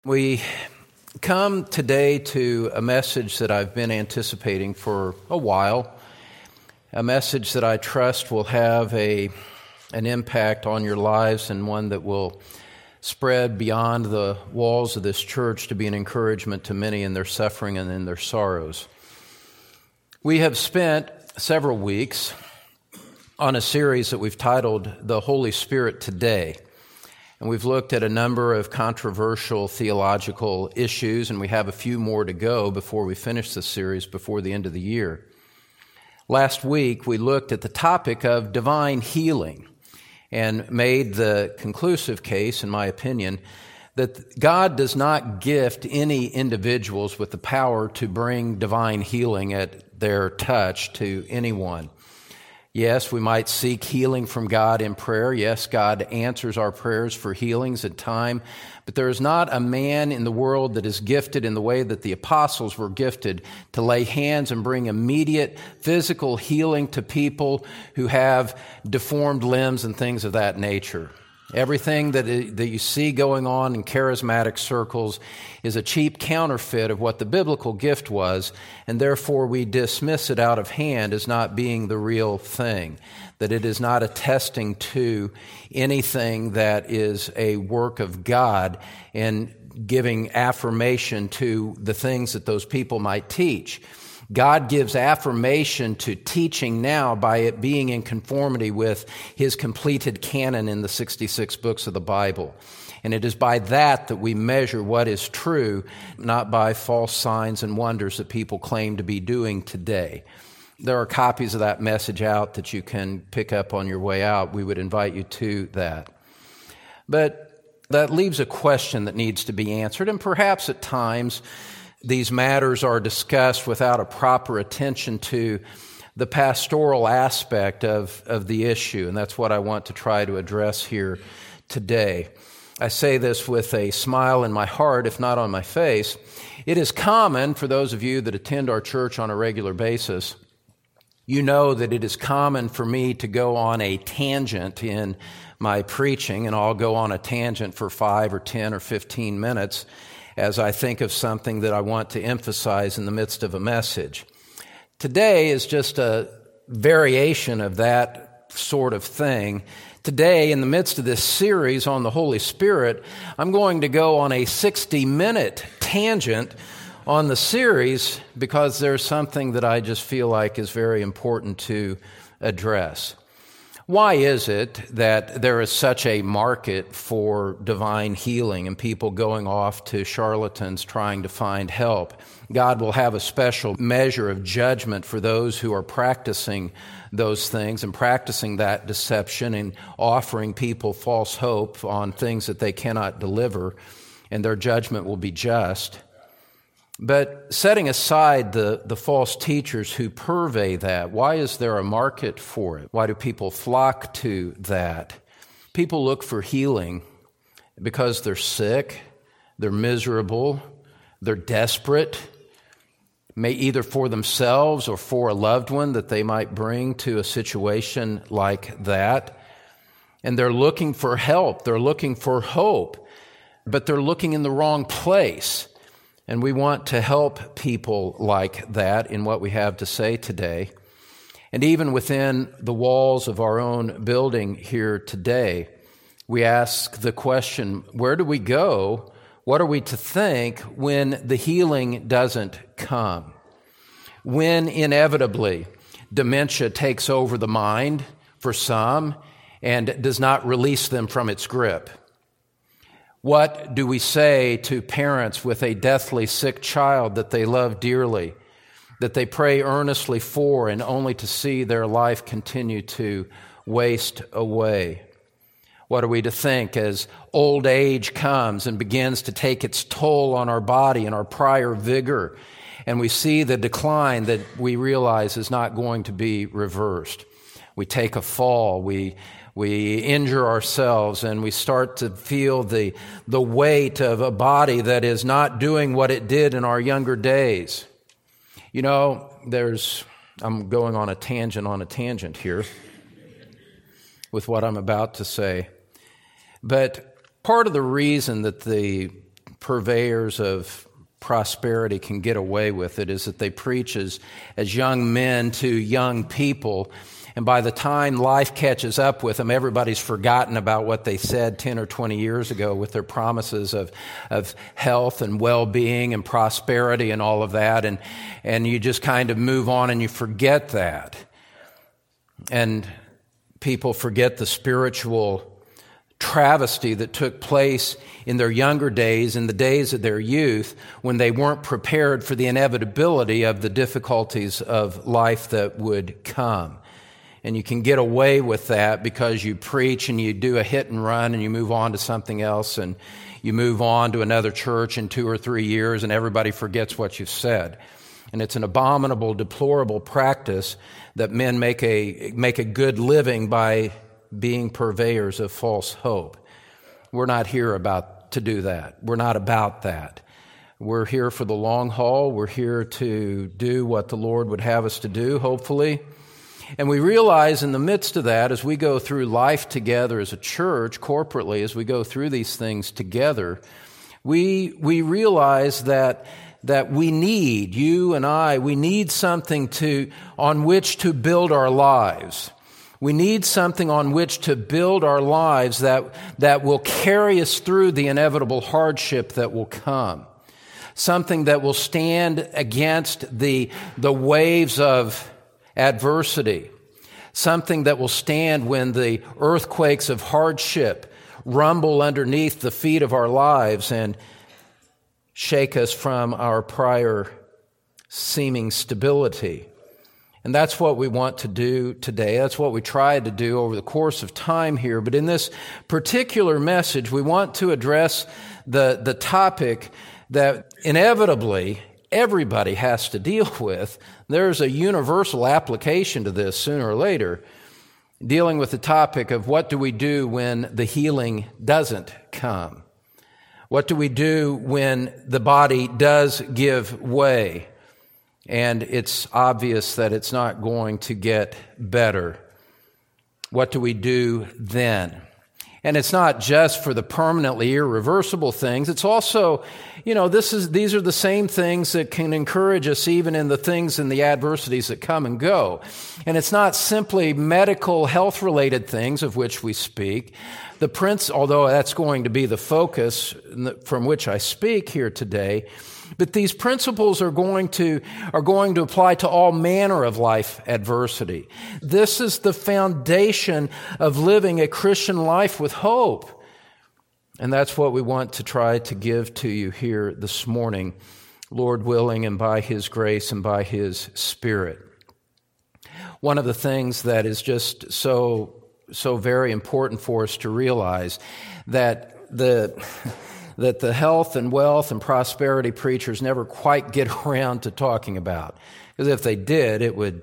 We come today to a message that I've been anticipating for a while, a message that I trust will have an impact on your lives and one that will spread beyond the walls of this church to be an encouragement to many in their suffering and in their sorrows. We have spent several weeks on a series that we've titled The Holy Spirit Today. And we've looked at a number of controversial theological issues, and we have a few more to go before we finish this series before the end of the year. Last week, we looked at the topic of divine healing and made the conclusive case, in my opinion, that God does not gift any individuals with the power to bring divine healing at their touch to anyone. Yes, we might seek healing from God in prayer. Yes, God answers our prayers for healings at time. But there is not a man in the world that is gifted in the way that the apostles were gifted to lay hands and bring immediate physical healing to people who have deformed limbs and things of that nature. Everything that you see going on in charismatic circles is a cheap counterfeit of what the biblical gift was, and therefore we dismiss it out of hand as not being the real thing, that it is not attesting to anything that is a work of God and giving affirmation to the things that those people might teach. God gives affirmation to teaching now by it being in conformity with His completed canon in the 66 books of the Bible. And it is by that we measure what is true, not by false signs and wonders that people claim to be doing today. There are copies of that message out that you can pick up on your way out. We would invite you to that. But that leaves a question that needs to be answered, and perhaps at times these matters are discussed without a proper attention to the pastoral aspect of the issue, and that's what I want to try to address here today. I say this with a smile in my heart, if not on my face. It is common for those of you that attend our church on a regular basis. You know that it is common for me to go on a tangent in my preaching, and I'll go on a tangent for 5 or 10 or 15 minutes as I think of something that I want to emphasize in the midst of a message. Today is just a variation of that sort of thing. Today, in the midst of this series on the Holy Spirit, I'm going to go on a 60-minute tangent on the series because there's something that I just feel like is very important to address. Why is it that there is such a market for divine healing and people going off to charlatans trying to find help? God will have a special measure of judgment for those who are practicing those things and practicing that deception and offering people false hope on things that they cannot deliver, and their judgment will be just. But setting aside the false teachers who purvey that, why is there a market for it? Why do people flock to that? People look for healing because they're sick, they're miserable, they're desperate, may either for themselves or for a loved one that they might bring to a situation like that. And they're looking for help, they're looking for hope, but they're looking in the wrong place. And we want to help people like that in what we have to say today. And even within the walls of our own building here today, we ask the question, where do we go? What are we to think when the healing doesn't come? When inevitably dementia takes over the mind for some and does not release them from its grip? What do we say to parents with a deathly sick child that they love dearly, that they pray earnestly for, and only to see their life continue to waste away? What are we to think as old age comes and begins to take its toll on our body and our prior vigor, and we see the decline that we realize is not going to be reversed? We take a fall, we injure ourselves, and we start to feel the weight of a body that is not doing what it did in our younger days. You know, I'm going on a tangent here with what I'm about to say. But part of the reason that the purveyors of prosperity can get away with it is that they preach as young men to young people, and by the time life catches up with them, everybody's forgotten about what they said 10 or 20 years ago with their promises of health and well-being and prosperity and all of that, and you just kind of move on and you forget that. And people forget the spiritual travesty that took place in their younger days, in the days of their youth, when they weren't prepared for the inevitability of the difficulties of life that would come. And you can get away with that because you preach and you do a hit and run and you move on to something else and you move on to another church in 2 or 3 years and everybody forgets what you've said. And it's an abominable, deplorable practice that men make a good living by being purveyors of false hope. We're not here to do that. We're not about that. We're here for the long haul. We're here to do what the Lord would have us to do, hopefully. And we realize in the midst of that, as we go through life together as a church, corporately, as we go through these things together, we realize that we need, you and I, we need something on which to build our lives. We need something on which to build our lives that will carry us through the inevitable hardship that will come. Something that will stand against the waves of adversity. Something that will stand when the earthquakes of hardship rumble underneath the feet of our lives and shake us from our prior seeming stability. And that's what we want to do today. That's what we tried to do over the course of time here. But in this particular message, we want to address the topic that inevitably everybody has to deal with. There's a universal application to this sooner or later, dealing with the topic of what do we do when the healing doesn't come? What do we do when the body does give way? And it's obvious that it's not going to get better. What do we do then? And it's not just for the permanently irreversible things. It's also, these are the same things that can encourage us even in the things and the adversities that come and go. And it's not simply medical, health-related things of which we speak. Although that's going to be the focus from which I speak here today, but these principles are going to apply to all manner of life adversity. This is the foundation of living a Christian life with hope. And that's what we want to try to give to you here this morning, Lord willing, and by His grace and by His Spirit. One of the things that is just so very important for us to realize that the health and wealth and prosperity preachers never quite get around to talking about. Because if they did, it would,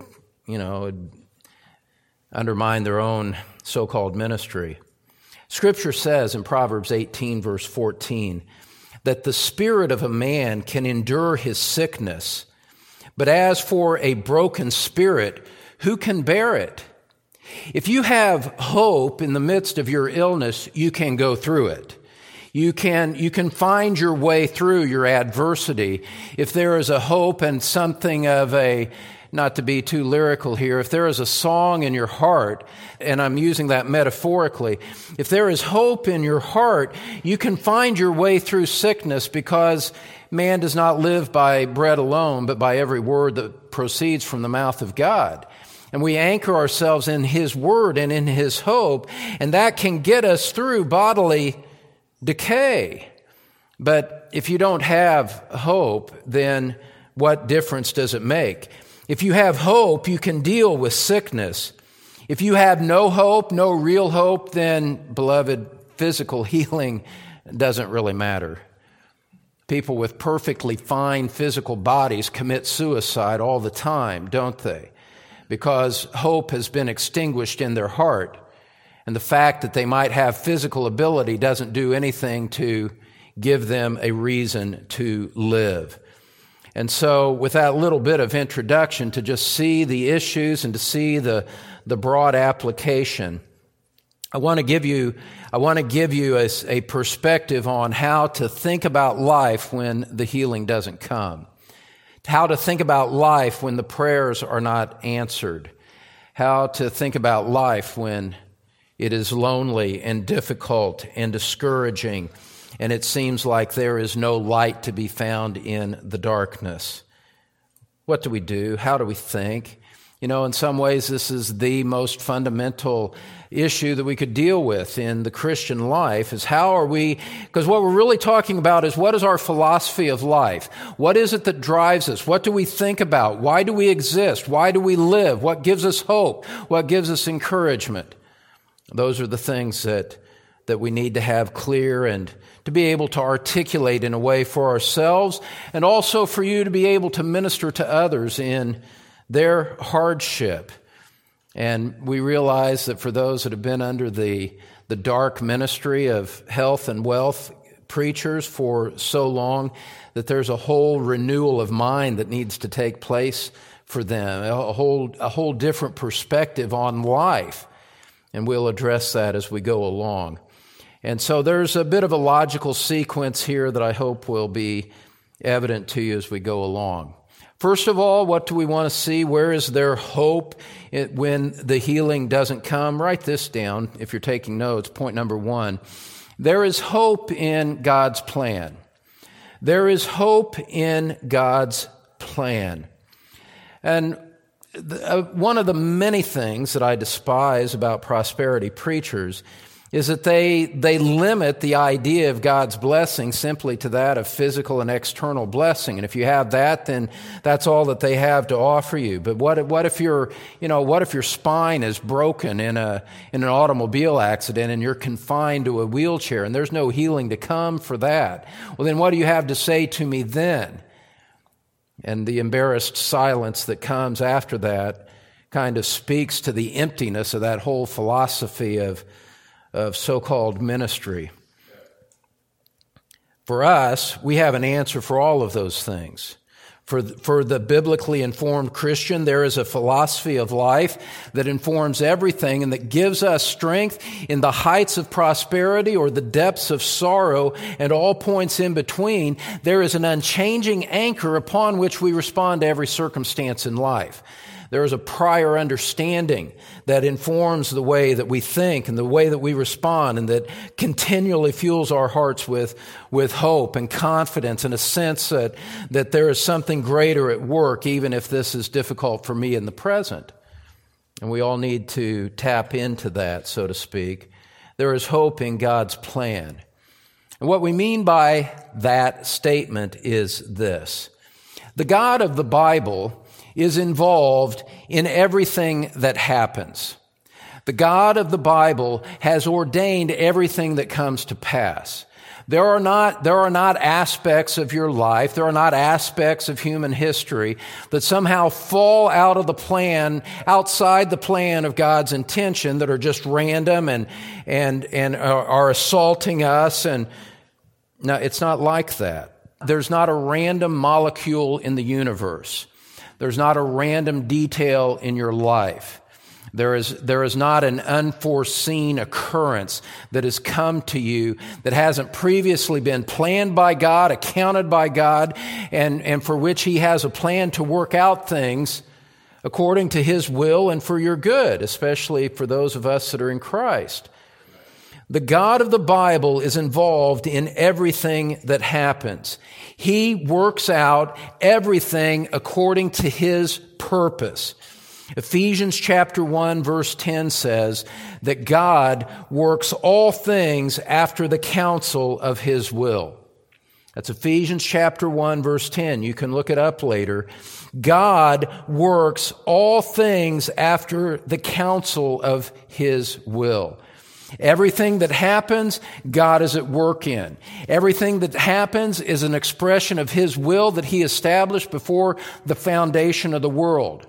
undermine their own so-called ministry. Scripture says in Proverbs 18, verse 14, that the spirit of a man can endure his sickness, but as for a broken spirit, who can bear it? If you have hope in the midst of your illness, you can go through it. You can find your way through your adversity. If there is a hope and something of not to be too lyrical here, if there is a song in your heart, and I'm using that metaphorically, if there is hope in your heart, you can find your way through sickness because man does not live by bread alone, but by every word that proceeds from the mouth of God. And we anchor ourselves in His Word and in His hope, and that can get us through bodily decay. But if you don't have hope, then what difference does it make? If you have hope, you can deal with sickness. If you have no hope, no real hope, then, beloved, physical healing doesn't really matter. People with perfectly fine physical bodies commit suicide all the time, don't they? Because hope has been extinguished in their heart. And the fact that they might have physical ability doesn't do anything to give them a reason to live. And so with that little bit of introduction to just see the issues and to see the broad application, I want to give you a perspective on how to think about life when the healing doesn't come. How to think about life when the prayers are not answered. How to think about life when it is lonely and difficult and discouraging, and it seems like there is no light to be found in the darkness. What do we do? How do we think? In some ways, this is the most fundamental issue that we could deal with in the Christian life is because what we're really talking about is what is our philosophy of life? What is it that drives us? What do we think about? Why do we exist? Why do we live? What gives us hope? What gives us encouragement? Those are the things that we need to have clear and to be able to articulate in a way for ourselves and also for you to be able to minister to others in their hardship. And we realize that for those that have been under the dark ministry of health and wealth preachers for so long, that there's a whole renewal of mind that needs to take place for them, a whole different perspective on life. And we'll address that as we go along. And so there's a bit of a logical sequence here that I hope will be evident to you as we go along. First of all, what do we want to see? Where is there hope when the healing doesn't come? Write this down if you're taking notes. Point number 1. There is hope in God's plan. There is hope in God's plan. And one of the many things that I despise about prosperity preachers is that they limit the idea of God's blessing simply to that of physical and external blessing. And if you have that, then that's all that they have to offer you. But what if your spine is broken in an automobile accident and you're confined to a wheelchair and there's no healing to come for that? Well, then what do you have to say to me then? And the embarrassed silence that comes after that kind of speaks to the emptiness of that whole philosophy of so-called ministry. For us, we have an answer for all of those things. For the biblically informed Christian, there is a philosophy of life that informs everything and that gives us strength in the heights of prosperity or the depths of sorrow and all points in between. There is an unchanging anchor upon which we respond to every circumstance in life. There is a prior understanding that informs the way that we think and the way that we respond and that continually fuels our hearts with hope and confidence and a sense that there is something greater at work, even if this is difficult for me in the present. And we all need to tap into that, so to speak. There is hope in God's plan. And what we mean by that statement is this. The God of the Bible is involved in everything that happens. The God of the Bible has ordained everything that comes to pass. There are not aspects of your life, there are not aspects of human history that somehow fall out of the plan, outside the plan of God's intention, that are just random and are assaulting us. And no, it's not like that. There's not a random molecule in the universe. There's not a random detail in your life. There is not an unforeseen occurrence that has come to you that hasn't previously been planned by God, accounted by God, and for which He has a plan to work out things according to His will and for your good, especially for those of us that are in Christ. The God of the Bible is involved in everything that happens. He works out everything according to His purpose. Ephesians chapter 1 verse 10 says that God works all things after the counsel of His will. That's Ephesians chapter 1 verse 10. You can look it up later. God works all things after the counsel of His will. Everything that happens, God is at work in. Everything that happens is an expression of His will that He established before the foundation of the world.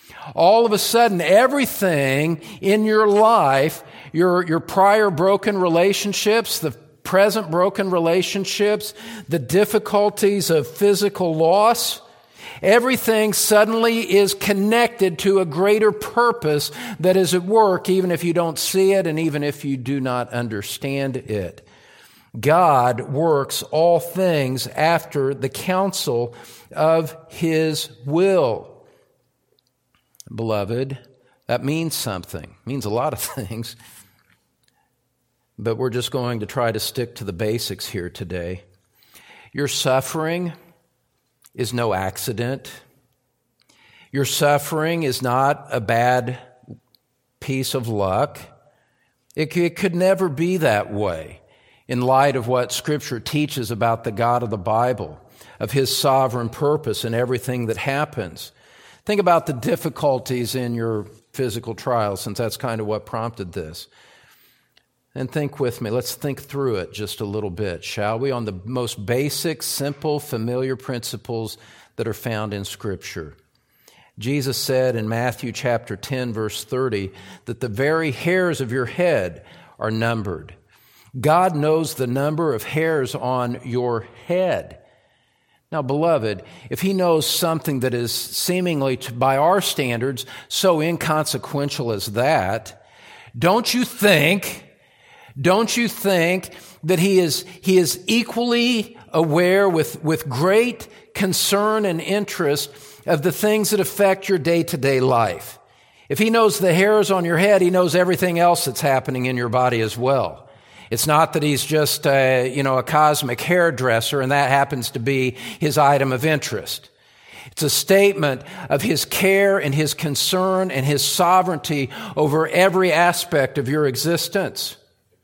All of a sudden, everything in your life, your prior broken relationships, the present broken relationships, the difficulties of physical loss, Everything suddenly is connected to a greater purpose that is at work, even if you don't see it and even if you do not understand it. God works all things after the counsel of His will. Beloved, that means something. It means a lot of things. But we're just going to try to stick to the basics here today. Your suffering is no accident. Your suffering is not a bad piece of luck. It could never be that way in light of what Scripture teaches about the God of the Bible, of His sovereign purpose in everything that happens. Think about the difficulties in your physical trials, since that's kind of what prompted this. And think with me. Let's think through it just a little bit, shall we? On the most basic, simple, familiar principles that are found in Scripture. Jesus said in Matthew chapter 10, verse 30, that the very hairs of your head are numbered. God knows the number of hairs on your head. Now, beloved, if He knows something that is seemingly, by our standards, so inconsequential as that, don't you think that He is equally aware with great concern and interest of the things that affect your day-to-day life? If He knows the hairs on your head, He knows everything else that's happening in your body as well. It's not that He's just a cosmic hairdresser and that happens to be His item of interest. It's a statement of His care and His concern and His sovereignty over every aspect of your existence.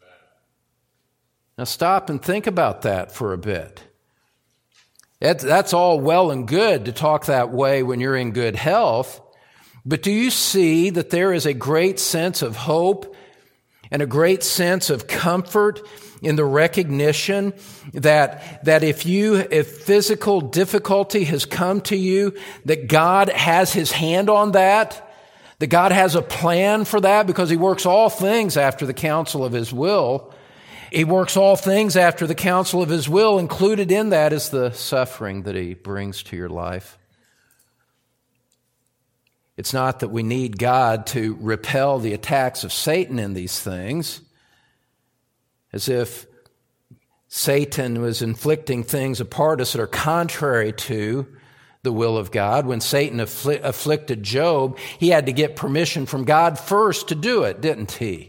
Now stop and think about that for a bit. That's all well and good to talk that way when you're in good health, but do you see that there is a great sense of hope and a great sense of comfort in the recognition that if physical difficulty has come to you, that God has His hand on that God has a plan for that because He works all things after the counsel of His will. He works all things after the counsel of His will. Included in that is the suffering that He brings to your life. It's not that we need God to repel the attacks of Satan in these things, as if Satan was inflicting things upon us that are contrary to the will of God. When Satan afflicted Job, he had to get permission from God first to do it, didn't he?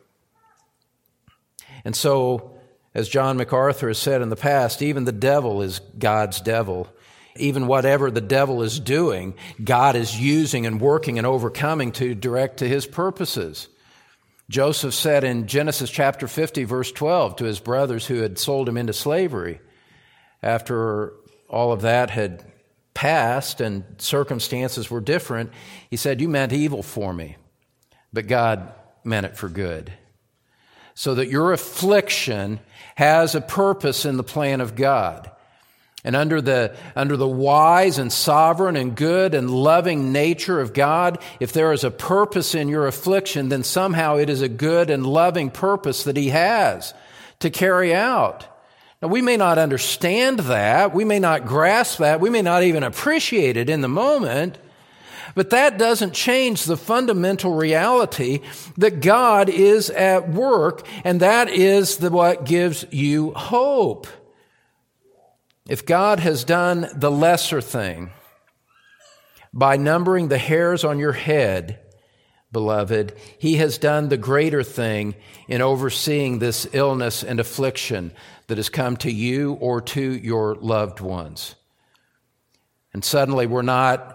And so, as John MacArthur has said in the past, even the devil is God's devil. Even whatever the devil is doing, God is using and working and overcoming to direct to His purposes. Joseph said in Genesis chapter 50, verse 12, to his brothers who had sold him into slavery, after all of that had passed and circumstances were different, he said, "You meant evil for me, but God meant it for good." So that your affliction has a purpose in the plan of God. And under the wise and sovereign and good and loving nature of God, if there is a purpose in your affliction, then somehow it is a good and loving purpose that He has to carry out. Now, we may not understand that. We may not grasp that. We may not even appreciate it in the moment. But that doesn't change the fundamental reality that God is at work, and that is what gives you hope. If God has done the lesser thing by numbering the hairs on your head, beloved, He has done the greater thing in overseeing this illness and affliction that has come to you or to your loved ones. And suddenly we're not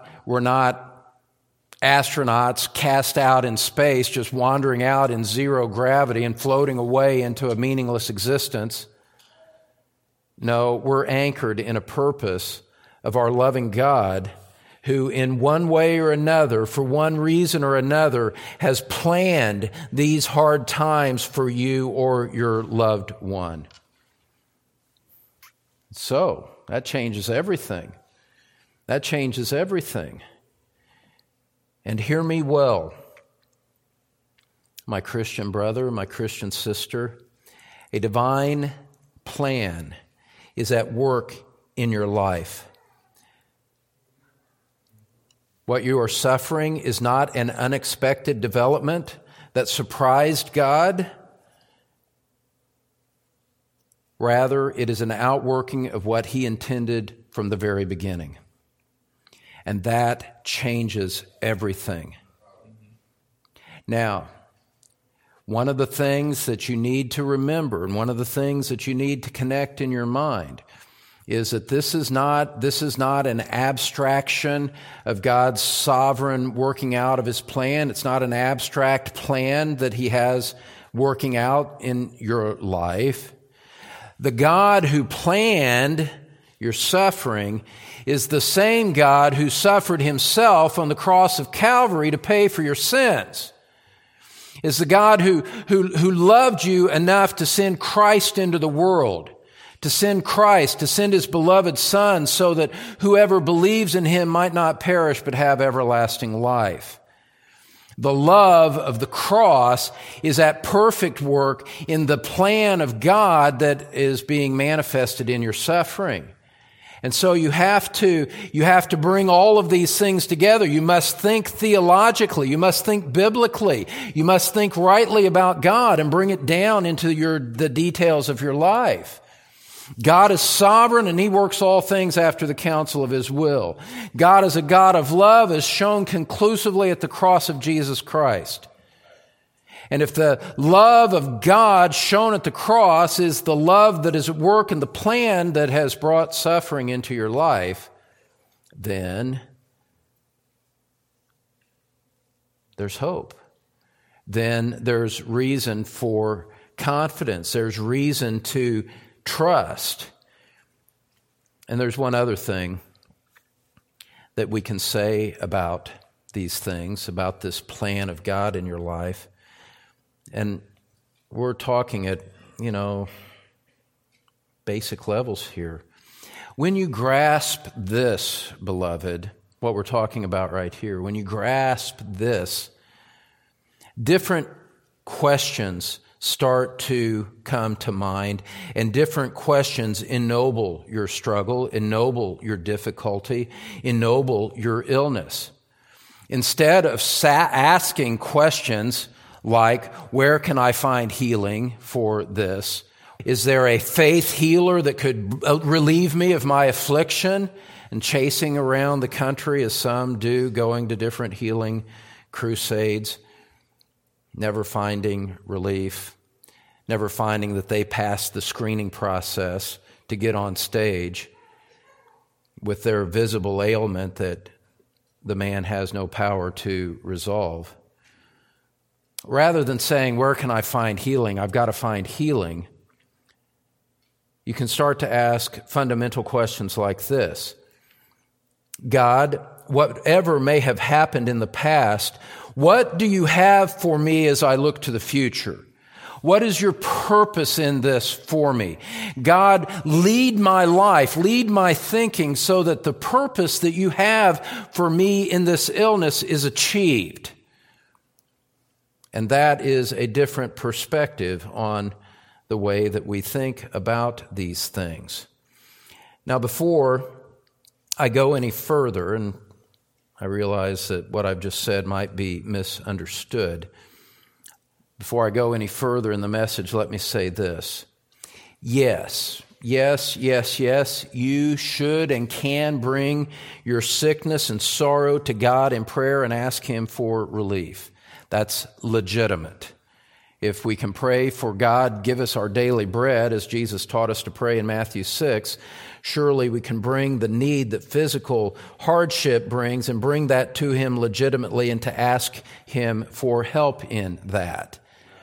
astronauts cast out in space, just wandering out in zero gravity and floating away into a meaningless existence. No, we're anchored in a purpose of our loving God who in one way or another, for one reason or another, has planned these hard times for you or your loved one. So, that changes everything. That changes everything. And hear me well, my Christian brother, my Christian sister, a divine plan is at work in your life. What you are suffering is not an unexpected development that surprised God. Rather, it is an outworking of what He intended from the very beginning. And that changes everything. Now, one of the things that you need to remember, and one of the things that you need to connect in your mind, is that this is not an abstraction of God's sovereign working out of His plan. It's not an abstract plan that He has working out in your life. The God who planned your suffering is the same God who suffered Himself on the cross of Calvary to pay for your sins. Is the God who loved you enough to send Christ into the world, to send Christ, to send His beloved Son so that whoever believes in Him might not perish but have everlasting life. The love of the cross is at perfect work in the plan of God that is being manifested in your suffering. And so you have to bring all of these things together. You must think theologically. You must think biblically. You must think rightly about God and bring it down into the details of your life. God is sovereign and He works all things after the counsel of His will. God is a God of love as shown conclusively at the cross of Jesus Christ. And if the love of God shown at the cross is the love that is at work in the plan that has brought suffering into your life, then there's hope. Then there's reason for confidence. There's reason to trust. And there's one other thing that we can say about these things, about this plan of God in your life. And we're talking at, basic levels here. When you grasp this, beloved, what we're talking about right here, when you grasp this, different questions start to come to mind, and different questions ennoble your struggle, ennoble your difficulty, ennoble your illness. Instead of asking questions like, where can I find healing for this? Is there a faith healer that could relieve me of my affliction? And chasing around the country as some do, going to different healing crusades, never finding relief, never finding that they passed the screening process to get on stage with their visible ailment that the man has no power to resolve. Rather than saying, where can I find healing? I've got to find healing. You can start to ask fundamental questions like this. God, whatever may have happened in the past, what do you have for me as I look to the future? What is your purpose in this for me? God, lead my life, lead my thinking so that the purpose that you have for me in this illness is achieved. And that is a different perspective on the way that we think about these things. Now, before I go any further, and I realize that what I've just said might be misunderstood, before I go any further in the message, let me say this. Yes, you should and can bring your sickness and sorrow to God in prayer and ask Him for relief. That's legitimate. If we can pray for God, give us our daily bread, as Jesus taught us to pray in Matthew 6, surely we can bring the need that physical hardship brings and bring that to Him legitimately and to ask Him for help in that.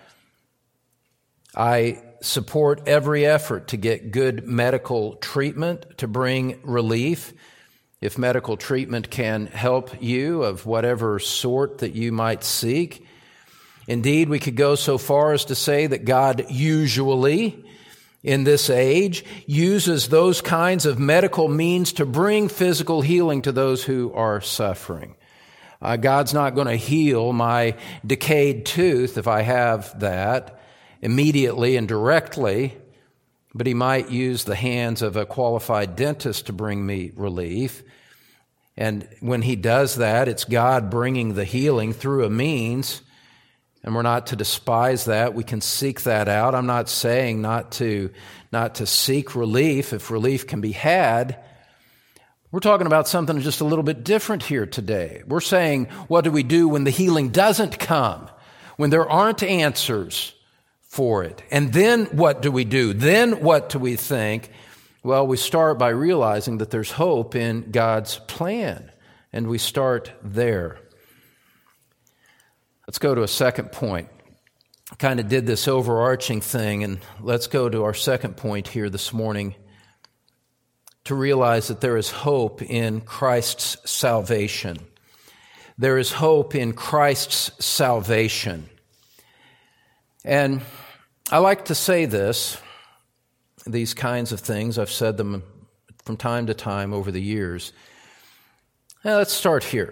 I support every effort to get good medical treatment to bring relief. If medical treatment can help you of whatever sort that you might seek. Indeed, we could go so far as to say that God usually, in this age, uses those kinds of medical means to bring physical healing to those who are suffering. God's not going to heal my decayed tooth if I have that immediately and directly, but He might use the hands of a qualified dentist to bring me relief. And when He does that, it's God bringing the healing through a means, and we're not to despise that. We can seek that out. I'm not saying not to seek relief if relief can be had. We're talking about something just a little bit different here today. We're saying, what do we do when the healing doesn't come? When there aren't answers for it? And then what do we do? Then what do we think? Well, we start by realizing that there's hope in God's plan, and we start there. Let's go to a second point. I kind of did this overarching thing, and let's go to our second point here this morning, to realize that there is hope in Christ's salvation. There is hope in Christ's salvation. And I like to say these kinds of things. I've said them from time to time over the years. Now, let's start here.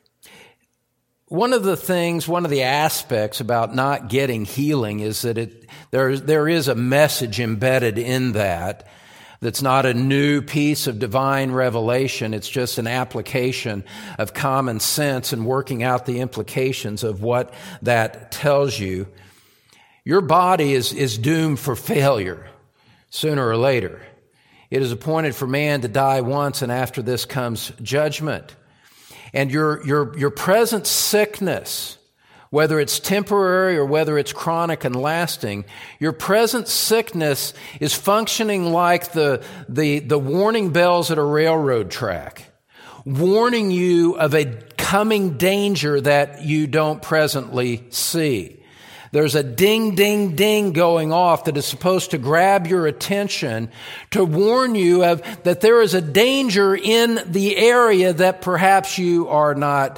One of the aspects about not getting healing is that there is a message embedded in that's not a new piece of divine revelation. It's just an application of common sense and working out the implications of what that tells you. Your body is doomed for failure sooner or later. It is appointed for man to die once, and after this comes judgment. And your present sickness, whether it's temporary or whether it's chronic and lasting, your present sickness is functioning like the warning bells at a railroad track, warning you of a coming danger that you don't presently see. There's a ding, ding, ding going off that is supposed to grab your attention to warn you that there is a danger in the area that perhaps you are not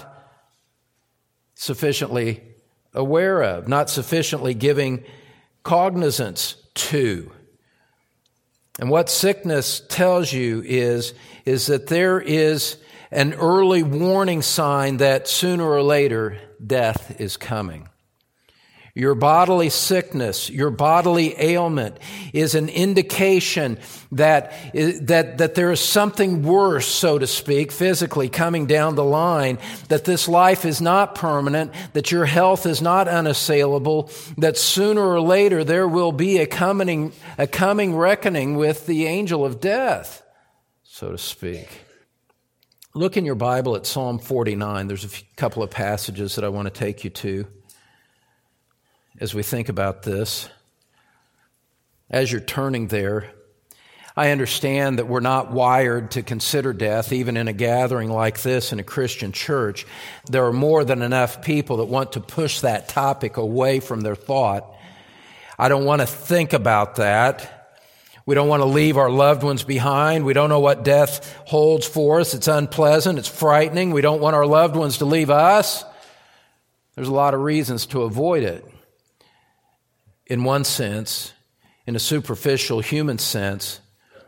sufficiently aware of, not sufficiently giving cognizance to. And what sickness tells you is that there is an early warning sign that sooner or later death is coming. Your bodily sickness, your bodily ailment is an indication that there is something worse, so to speak, physically coming down the line, that this life is not permanent, that your health is not unassailable, that sooner or later there will be a coming reckoning with the angel of death, so to speak. Look in your Bible at Psalm 49. There's a couple of passages that I want to take you to as we think about this. As you're turning there, I understand that we're not wired to consider death, even in a gathering like this in a Christian church. There are more than enough people that want to push that topic away from their thought. I don't want to think about that. We don't want to leave our loved ones behind. We don't know what death holds for us. It's unpleasant. It's frightening. We don't want our loved ones to leave us. There's a lot of reasons to avoid it. In one sense, in a superficial human sense.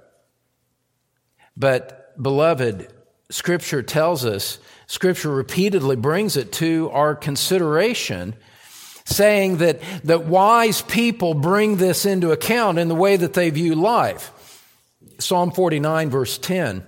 But, beloved, Scripture tells us, Scripture repeatedly brings it to our consideration, saying that wise people bring this into account in the way that they view life. Psalm 49, verse 10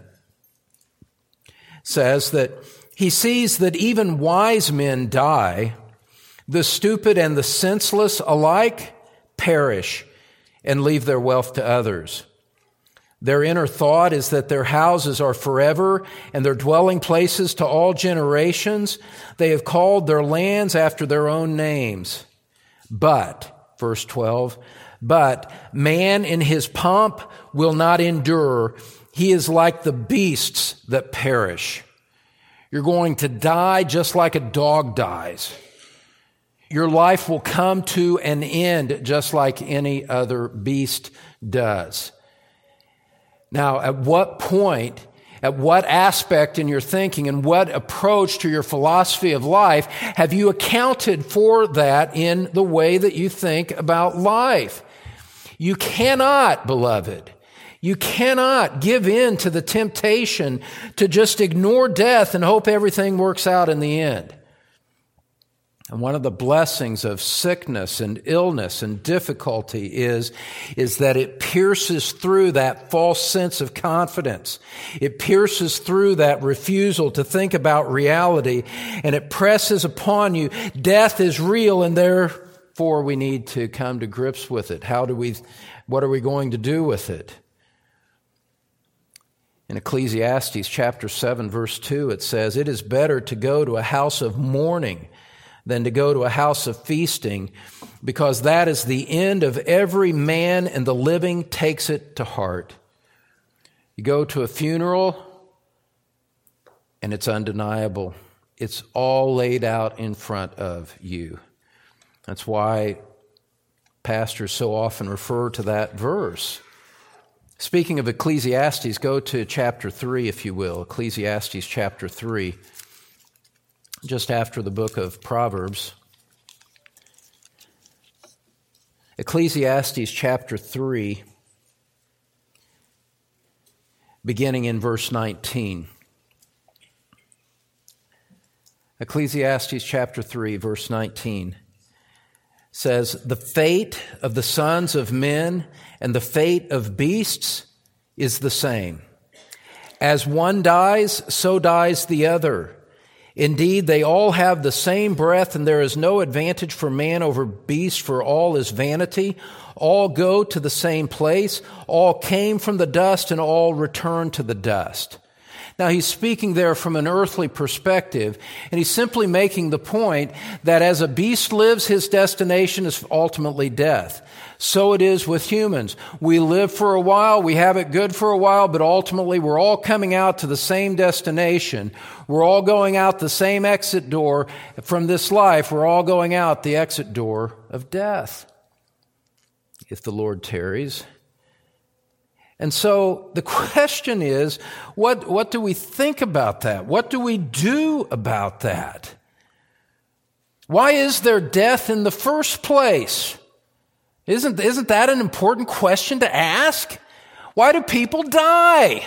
says that he sees that even wise men die, the stupid and the senseless alike perish and leave their wealth to others. Their inner thought is that their houses are forever and their dwelling places to all generations. They have called their lands after their own names. But, verse 12, but man in his pomp will not endure. He is like the beasts that perish. You're going to die just like a dog dies. Your life will come to an end just like any other beast does. Now, at what point, at what aspect in your thinking and what approach to your philosophy of life have you accounted for that in the way that you think about life? You cannot, beloved, you cannot give in to the temptation to just ignore death and hope everything works out in the end. And one of the blessings of sickness and illness and difficulty is that it pierces through that false sense of confidence. It pierces through that refusal to think about reality, and it presses upon you. Death is real, and therefore we need to come to grips with it. What are we going to do with it? In Ecclesiastes chapter 7, verse 2, it says, "It is better to go to a house of mourning than to go to a house of feasting, because that is the end of every man, and the living takes it to heart." You go to a funeral, and it's undeniable. It's all laid out in front of you. That's why pastors so often refer to that verse. Speaking of Ecclesiastes, go to chapter 3, if you will. Ecclesiastes chapter 3. Just after the book of Proverbs. Ecclesiastes chapter 3, beginning in verse 19. Ecclesiastes chapter 3, verse 19 says, "The fate of the sons of men and the fate of beasts is the same. As one dies, so dies the other. Indeed, they all have the same breath, and there is no advantage for man over beast, for all is vanity. All go to the same place. All came from the dust, and all return to the dust." Now, he's speaking there from an earthly perspective, and he's simply making the point that as a beast lives, his destination is ultimately death. So it is with humans. We live for a while, we have it good for a while, but ultimately we're all coming out to the same destination. We're all going out the same exit door from this life. We're all going out the exit door of death, if the Lord tarries. And so the question is, what do we think about that? What do we do about that? Why is there death in the first place? Isn't that an important question to ask? Why do people die?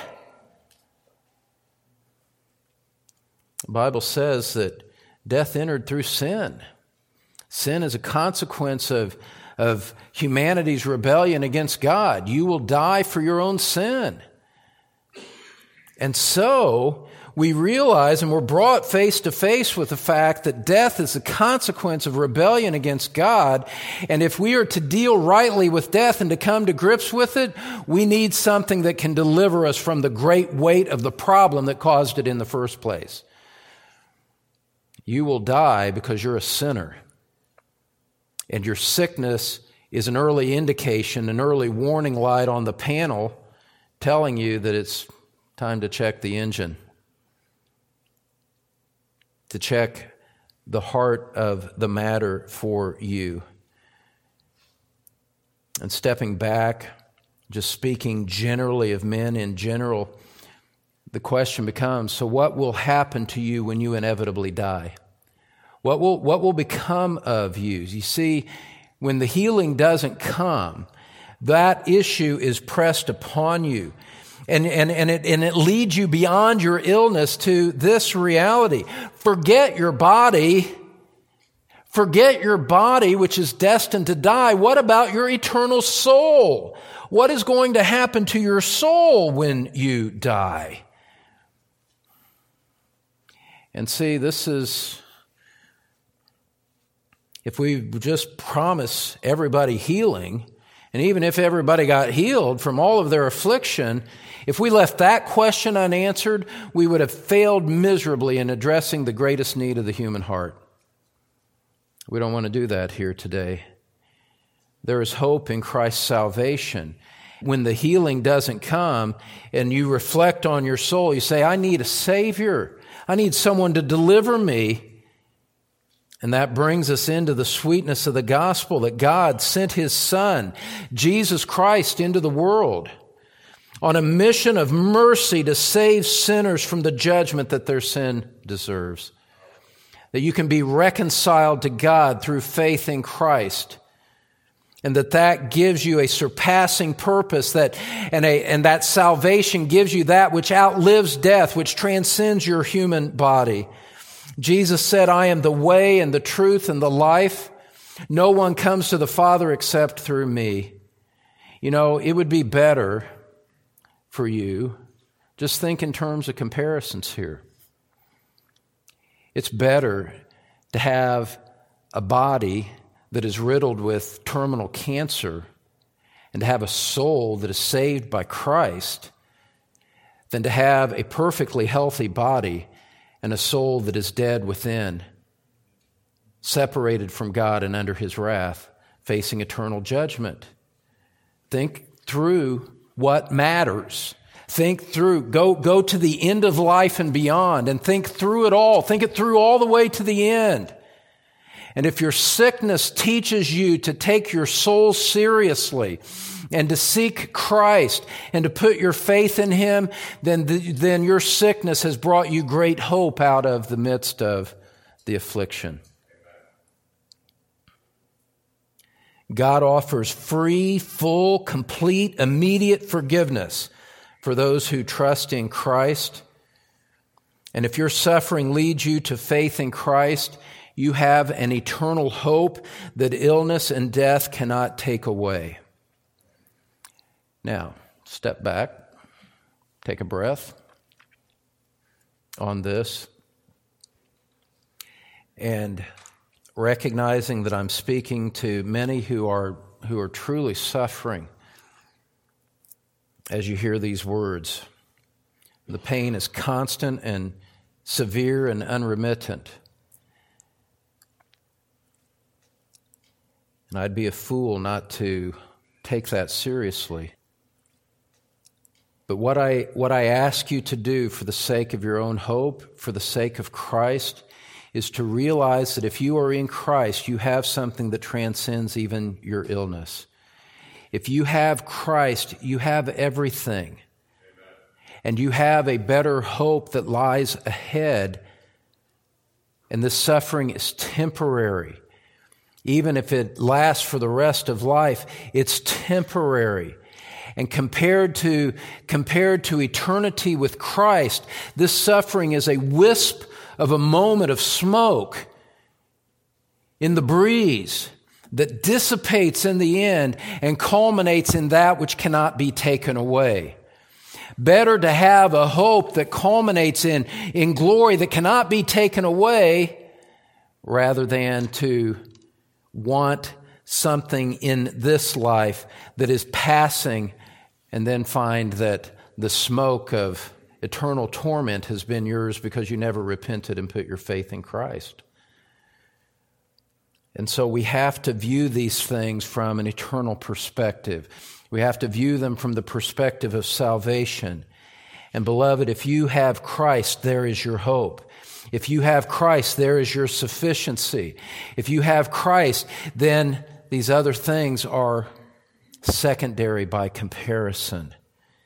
The Bible says that death entered through sin. Sin is a consequence of humanity's rebellion against God. You will die for your own sin. And so we realize, and we're brought face to face with the fact that death is a consequence of rebellion against God. And if we are to deal rightly with death and to come to grips with it, we need something that can deliver us from the great weight of the problem that caused it in the first place. You will die because you're a sinner. And your sickness is an early indication, an early warning light on the panel telling you that it's time to check the engine, to check the heart of the matter for you. And stepping back, just speaking generally of men in general, the question becomes, so what will happen to you when you inevitably die? What will become of you? You see, when the healing doesn't come, that issue is pressed upon you. And it leads you beyond your illness to this reality. Forget your body, which is destined to die. What about your eternal soul? What is going to happen to your soul when you die? And see, this is, if we just promise everybody healing, and even if everybody got healed from all of their affliction, if we left that question unanswered, we would have failed miserably in addressing the greatest need of the human heart. We don't want to do that here today. There is hope in Christ's salvation. When the healing doesn't come and you reflect on your soul, you say, I need a Savior. I need someone to deliver me. And that brings us into the sweetness of the gospel that God sent His Son, Jesus Christ, into the world on a mission of mercy to save sinners from the judgment that their sin deserves. That you can be reconciled to God through faith in Christ. And that gives you a surpassing purpose, and that salvation gives you that which outlives death, which transcends your human body. Jesus said, I am the way and the truth and the life. No one comes to the Father except through me. You know, it would be better for you, just think in terms of comparisons here. It's better to have a body that is riddled with terminal cancer and to have a soul that is saved by Christ than to have a perfectly healthy body and a soul that is dead within, separated from God and under His wrath, facing eternal judgment. Think through what matters. Think through, go to the end of life and beyond, and think through it all. Think it through all the way to the end. And if your sickness teaches you to take your soul seriously and to seek Christ and to put your faith in Him, then your sickness has brought you great hope out of the midst of the affliction. God offers free, full, complete, immediate forgiveness for those who trust in Christ. And if your suffering leads you to faith in Christ, you have an eternal hope that illness and death cannot take away. Now, step back, take a breath on this, and recognizing that I'm speaking to many who are truly suffering as you hear these words. The pain is constant and severe and unremittent. And I'd be a fool not to take that seriously. But what I ask you to do for the sake of your own hope, for the sake of Christ, is to realize that if you are in Christ, you have something that transcends even your illness. If you have Christ, you have everything. Amen. And you have a better hope that lies ahead. And this suffering is temporary. Even if it lasts for the rest of life, it's temporary. And compared to eternity with Christ, this suffering is a wisp of a moment of smoke in the breeze that dissipates in the end and culminates in that which cannot be taken away. Better to have a hope that culminates in glory that cannot be taken away rather than to want something in this life that is passing and then find that the smoke of eternal torment has been yours because you never repented and put your faith in Christ. And so we have to view these things from an eternal perspective. We have to view them from the perspective of salvation. And beloved, if you have Christ, there is your hope. If you have Christ, there is your sufficiency. If you have Christ, then these other things are secondary by comparison.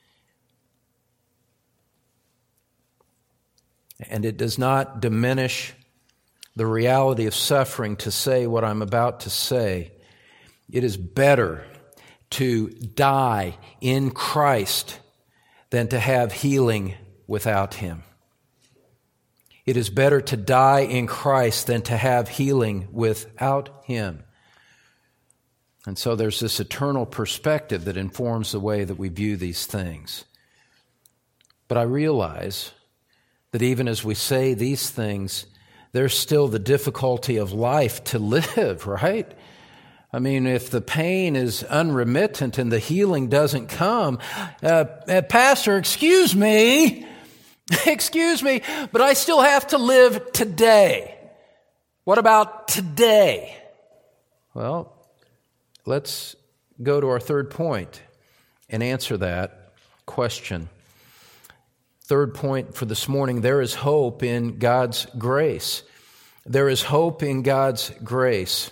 And it does not diminish the reality of suffering to say what I'm about to say. It is better to die in Christ than to have healing without Him. It is better to die in Christ than to have healing without Him. And so there's this eternal perspective that informs the way that we view these things. But I realize that even as we say these things, there's still the difficulty of life to live, right? I mean, if the pain is unremittent and the healing doesn't come, Pastor, excuse me, but I still have to live today. What about today? Well, let's go to our third point and answer that question. Third point for this morning, there is hope in God's grace. There is hope in God's grace.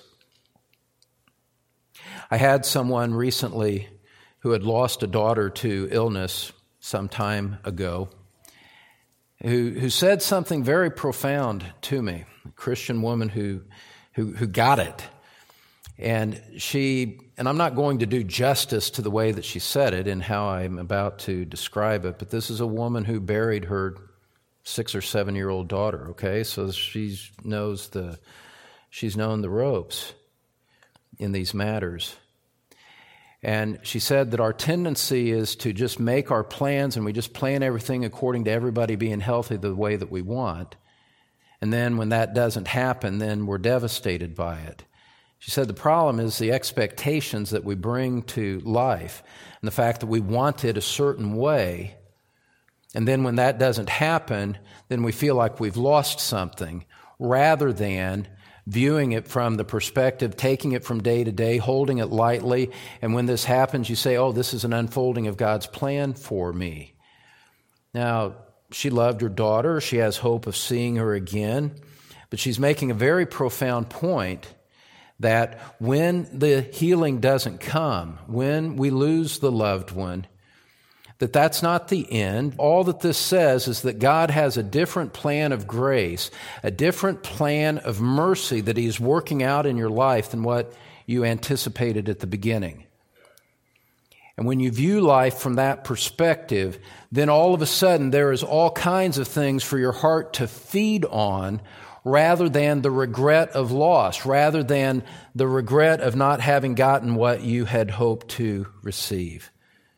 I had someone recently who had lost a daughter to illness some time ago who said something very profound to me, a Christian woman who got it. And I'm not going to do justice to the way that she said it and how I'm about to describe it, but this is a woman who buried her 6 or 7-year-old daughter, okay? So she's known the ropes in these matters. And she said that our tendency is to just make our plans and we just plan everything according to everybody being healthy the way that we want. And then when that doesn't happen, then we're devastated by it. She said the problem is the expectations that we bring to life and the fact that we want it a certain way. And then when that doesn't happen, then we feel like we've lost something rather than viewing it from the perspective, taking it from day to day, holding it lightly. And when this happens, you say, oh, this is an unfolding of God's plan for me. Now, she loved her daughter. She has hope of seeing her again. But she's making a very profound point that when the healing doesn't come, when we lose the loved one, that's not the end. All that this says is that God has a different plan of grace, a different plan of mercy that He's working out in your life than what you anticipated at the beginning. And when you view life from that perspective, then all of a sudden there is all kinds of things for your heart to feed on rather than the regret of loss, rather than the regret of not having gotten what you had hoped to receive.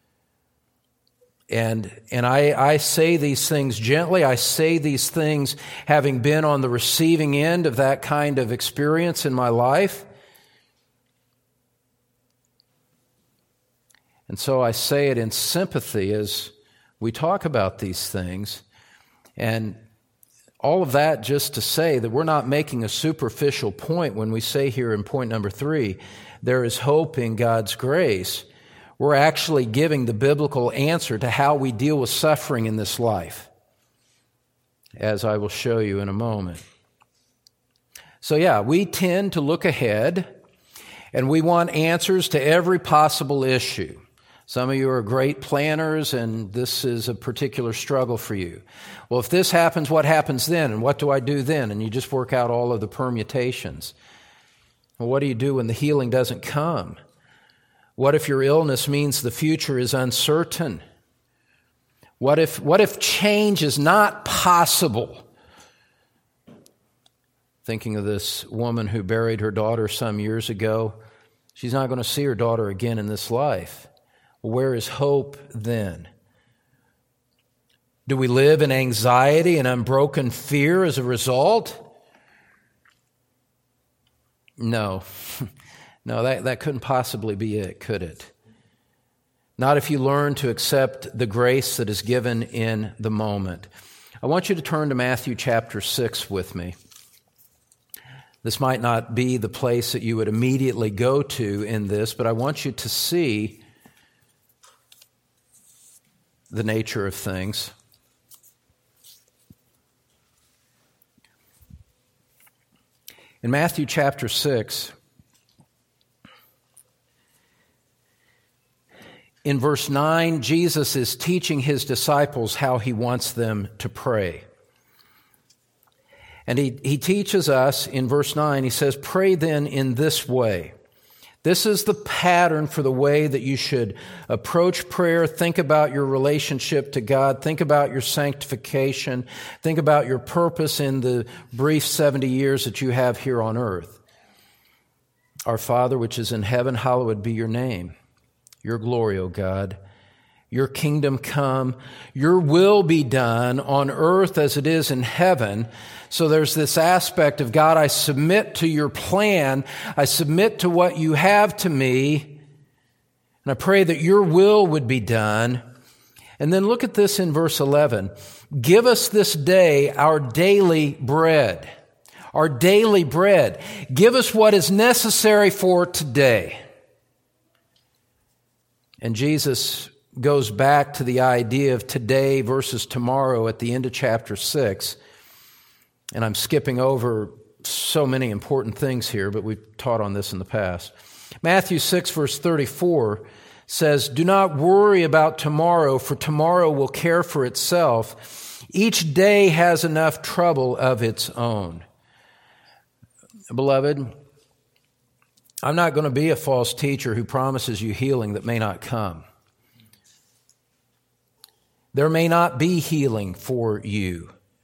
And I say these things gently. I say these things having been on the receiving end of that kind of experience in my life. And so I say it in sympathy as we talk about these things. And all of that just to say that we're not making a superficial point when we say here in point number 3, there is hope in God's grace. We're actually giving the biblical answer to how we deal with suffering in this life, as I will show you in a moment. So yeah, we tend to look ahead, and we want answers to every possible issue. Some of you are great planners, and this is a particular struggle for you. Well, if this happens, what happens then? And what do I do then? And you just work out all of the permutations. Well, what do you do when the healing doesn't come? What if your illness means the future is uncertain? What if change is not possible? Thinking of this woman who buried her daughter some years ago. She's not going to see her daughter again in this life. Well, where is hope then? Do we live in anxiety and unbroken fear as a result? No. No, that couldn't possibly be it, could it? Not if you learn to accept the grace that is given in the moment. I want you to turn to Matthew chapter 6 with me. This might not be the place that you would immediately go to in this, but I want you to see the nature of things. In Matthew chapter 6, in verse 9, Jesus is teaching His disciples how He wants them to pray. And he teaches us in verse 9, He says, pray then in this way. This is the pattern for the way that you should approach prayer. Think about your relationship to God. Think about your sanctification. Think about your purpose in the brief 70 years that you have here on earth. Our Father, which is in heaven, hallowed be your name. Your glory, O God. Your kingdom come. Your will be done on earth as it is in heaven. So there's this aspect of, God, I submit to your plan. I submit to what you have to me. And I pray that your will would be done. And then look at this in verse 11. Give us this day our daily bread. Our daily bread. Give us what is necessary for today. And Jesus goes back to the idea of today versus tomorrow at the end of chapter 6. And I'm skipping over so many important things here, but we've taught on this in the past. Matthew 6, verse 34 says, do not worry about tomorrow, for tomorrow will care for itself. Each day has enough trouble of its own. Beloved, I'm not going to be a false teacher who promises you healing that may not come. There may not be healing for you.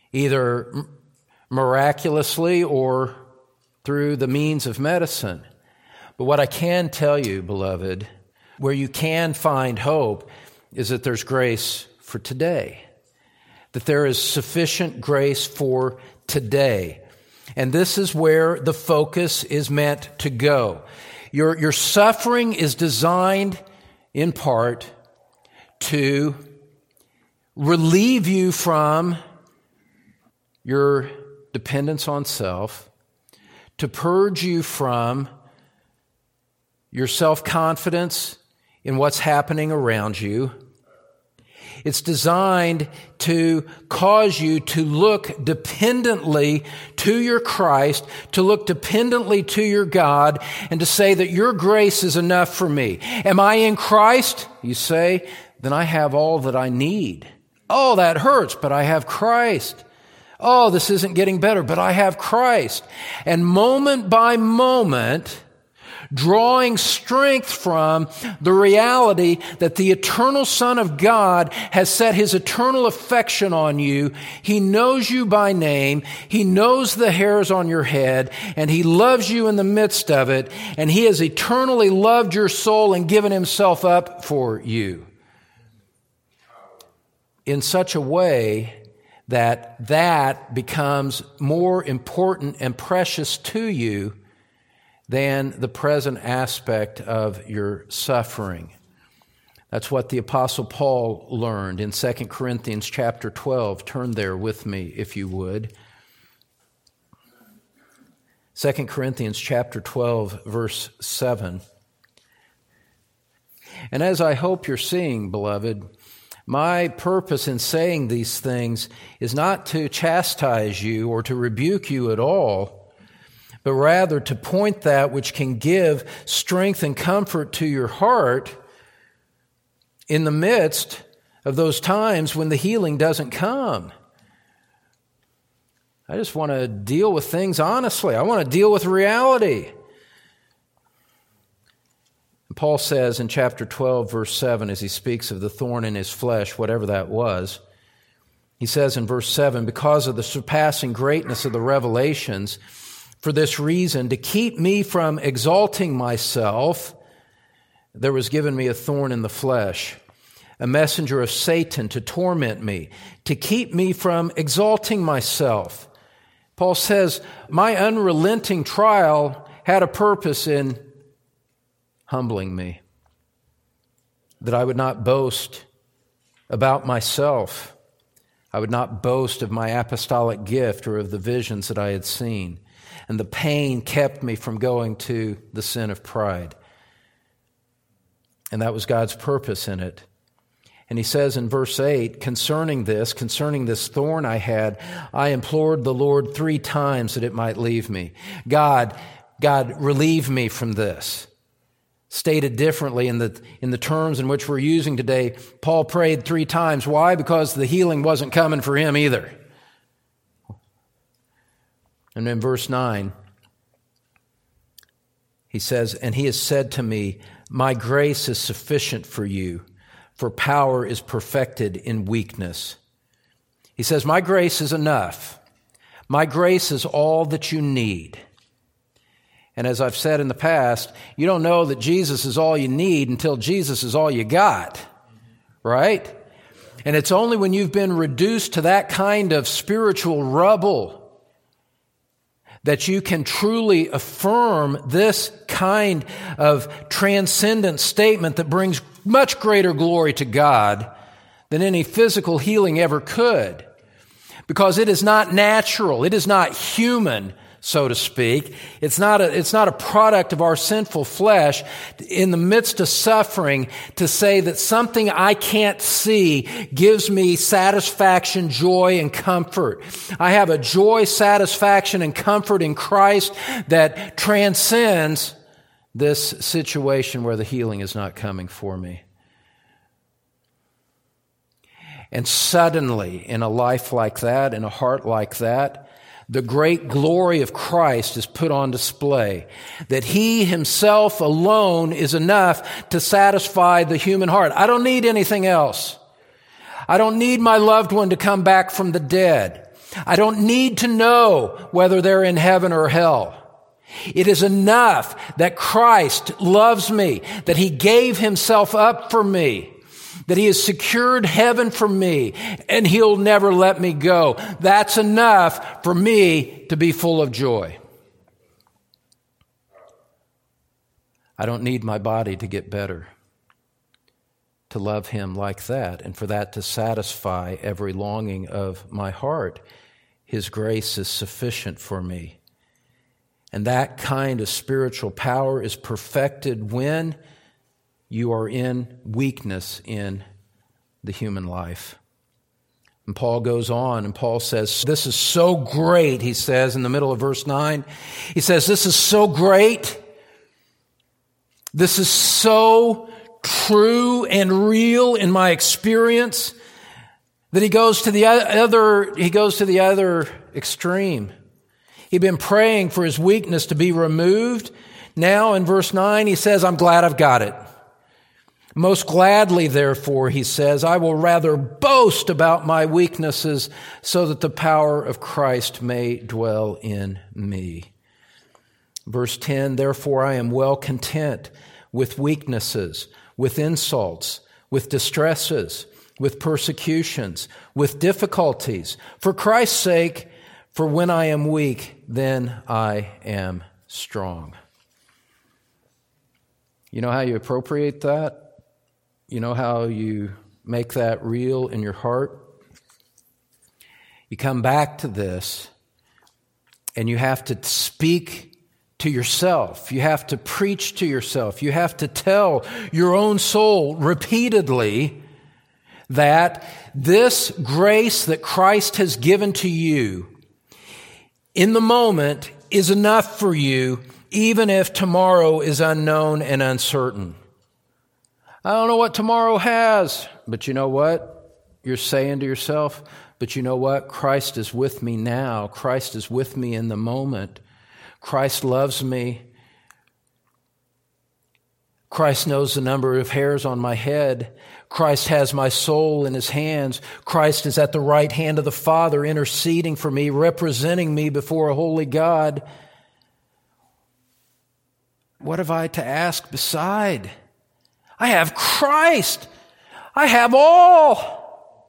either miraculously or through the means of medicine. But what I can tell you, beloved, where you can find hope is that there's grace for today, that there is sufficient grace for today. And this is where the focus is meant to go. Your suffering is designed in part to relieve you from your dependence on self, to purge you from your self-confidence in what's happening around you. It's designed to cause you to look dependently to your Christ, to look dependently to your God, and to say that your grace is enough for me. Am I in Christ? You say, then I have all that I need. Oh, that hurts, but I have Christ. Oh, this isn't getting better, but I have Christ. And moment by moment, drawing strength from the reality that the eternal Son of God has set His eternal affection on you. He knows you by name. He knows the hairs on your head, and He loves you in the midst of it, and He has eternally loved your soul and given Himself up for you in such a way that becomes more important and precious to you than the present aspect of your suffering. That's what the Apostle Paul learned in 2 Corinthians chapter 12. Turn there with me, if you would. 2 Corinthians chapter 12, verse 7. And as I hope you're seeing, beloved, my purpose in saying these things is not to chastise you or to rebuke you at all, but rather to point that which can give strength and comfort to your heart in the midst of those times when the healing doesn't come. I just want to deal with things honestly. I want to deal with reality. Paul says in chapter 12, verse 7, as he speaks of the thorn in his flesh, whatever that was, he says in verse 7, because of the surpassing greatness of the revelations, for this reason, to keep me from exalting myself, there was given me a thorn in the flesh, a messenger of Satan to torment me, to keep me from exalting myself. Paul says, my unrelenting trial had a purpose in humbling me, that I would not boast about myself. I would not boast of my apostolic gift or of the visions that I had seen. And the pain kept me from going to the sin of pride. And that was God's purpose in it. And he says in verse 8, concerning this thorn I had, I implored the Lord 3 times that it might leave me. God, relieve me from this. Stated differently in the terms in which we're using today, Paul prayed 3 times. Why? Because the healing wasn't coming for him either. And in verse 9, he says, and he has said to me, my grace is sufficient for you, for power is perfected in weakness. He says, my grace is enough. My grace is all that you need. And as I've said in the past, you don't know that Jesus is all you need until Jesus is all you got, right? And it's only when you've been reduced to that kind of spiritual rubble that you can truly affirm this kind of transcendent statement that brings much greater glory to God than any physical healing ever could. Because it is not natural, it is not human, so to speak. It's not a product of our sinful flesh in the midst of suffering to say that something I can't see gives me satisfaction, joy, and comfort. I have a joy, satisfaction, and comfort in Christ that transcends this situation where the healing is not coming for me. And suddenly, in a life like that, in a heart like that, the great glory of Christ is put on display, that He Himself alone is enough to satisfy the human heart. I don't need anything else. I don't need my loved one to come back from the dead. I don't need to know whether they're in heaven or hell. It is enough that Christ loves me, that He gave Himself up for me, that He has secured heaven for me, and He'll never let me go. That's enough for me to be full of joy. I don't need my body to get better, to love Him like that, and for that to satisfy every longing of my heart. His grace is sufficient for me. And that kind of spiritual power is perfected when you are in weakness in the human life. And Paul goes on, and Paul says, this is so great, he says in the middle of verse 9. He says, this is so great. This is so true and real in my experience that he goes to the other extreme. He'd been praying for his weakness to be removed. Now in verse 9 he says, I'm glad I've got it. Most gladly, therefore, he says, I will rather boast about my weaknesses so that the power of Christ may dwell in me. Verse 10, therefore I am well content with weaknesses, with insults, with distresses, with persecutions, with difficulties. For Christ's sake, for when I am weak, then I am strong. You know how you appropriate that? You know how you make that real in your heart? You come back to this, and you have to speak to yourself. You have to preach to yourself. You have to tell your own soul repeatedly that this grace that Christ has given to you in the moment is enough for you, even if tomorrow is unknown and uncertain. I don't know what tomorrow has, but you know what? You're saying to yourself, but you know what? Christ is with me now. Christ is with me in the moment. Christ loves me. Christ knows the number of hairs on my head. Christ has my soul in His hands. Christ is at the right hand of the Father, interceding for me, representing me before a holy God. What have I to ask beside? I have Christ. I have all.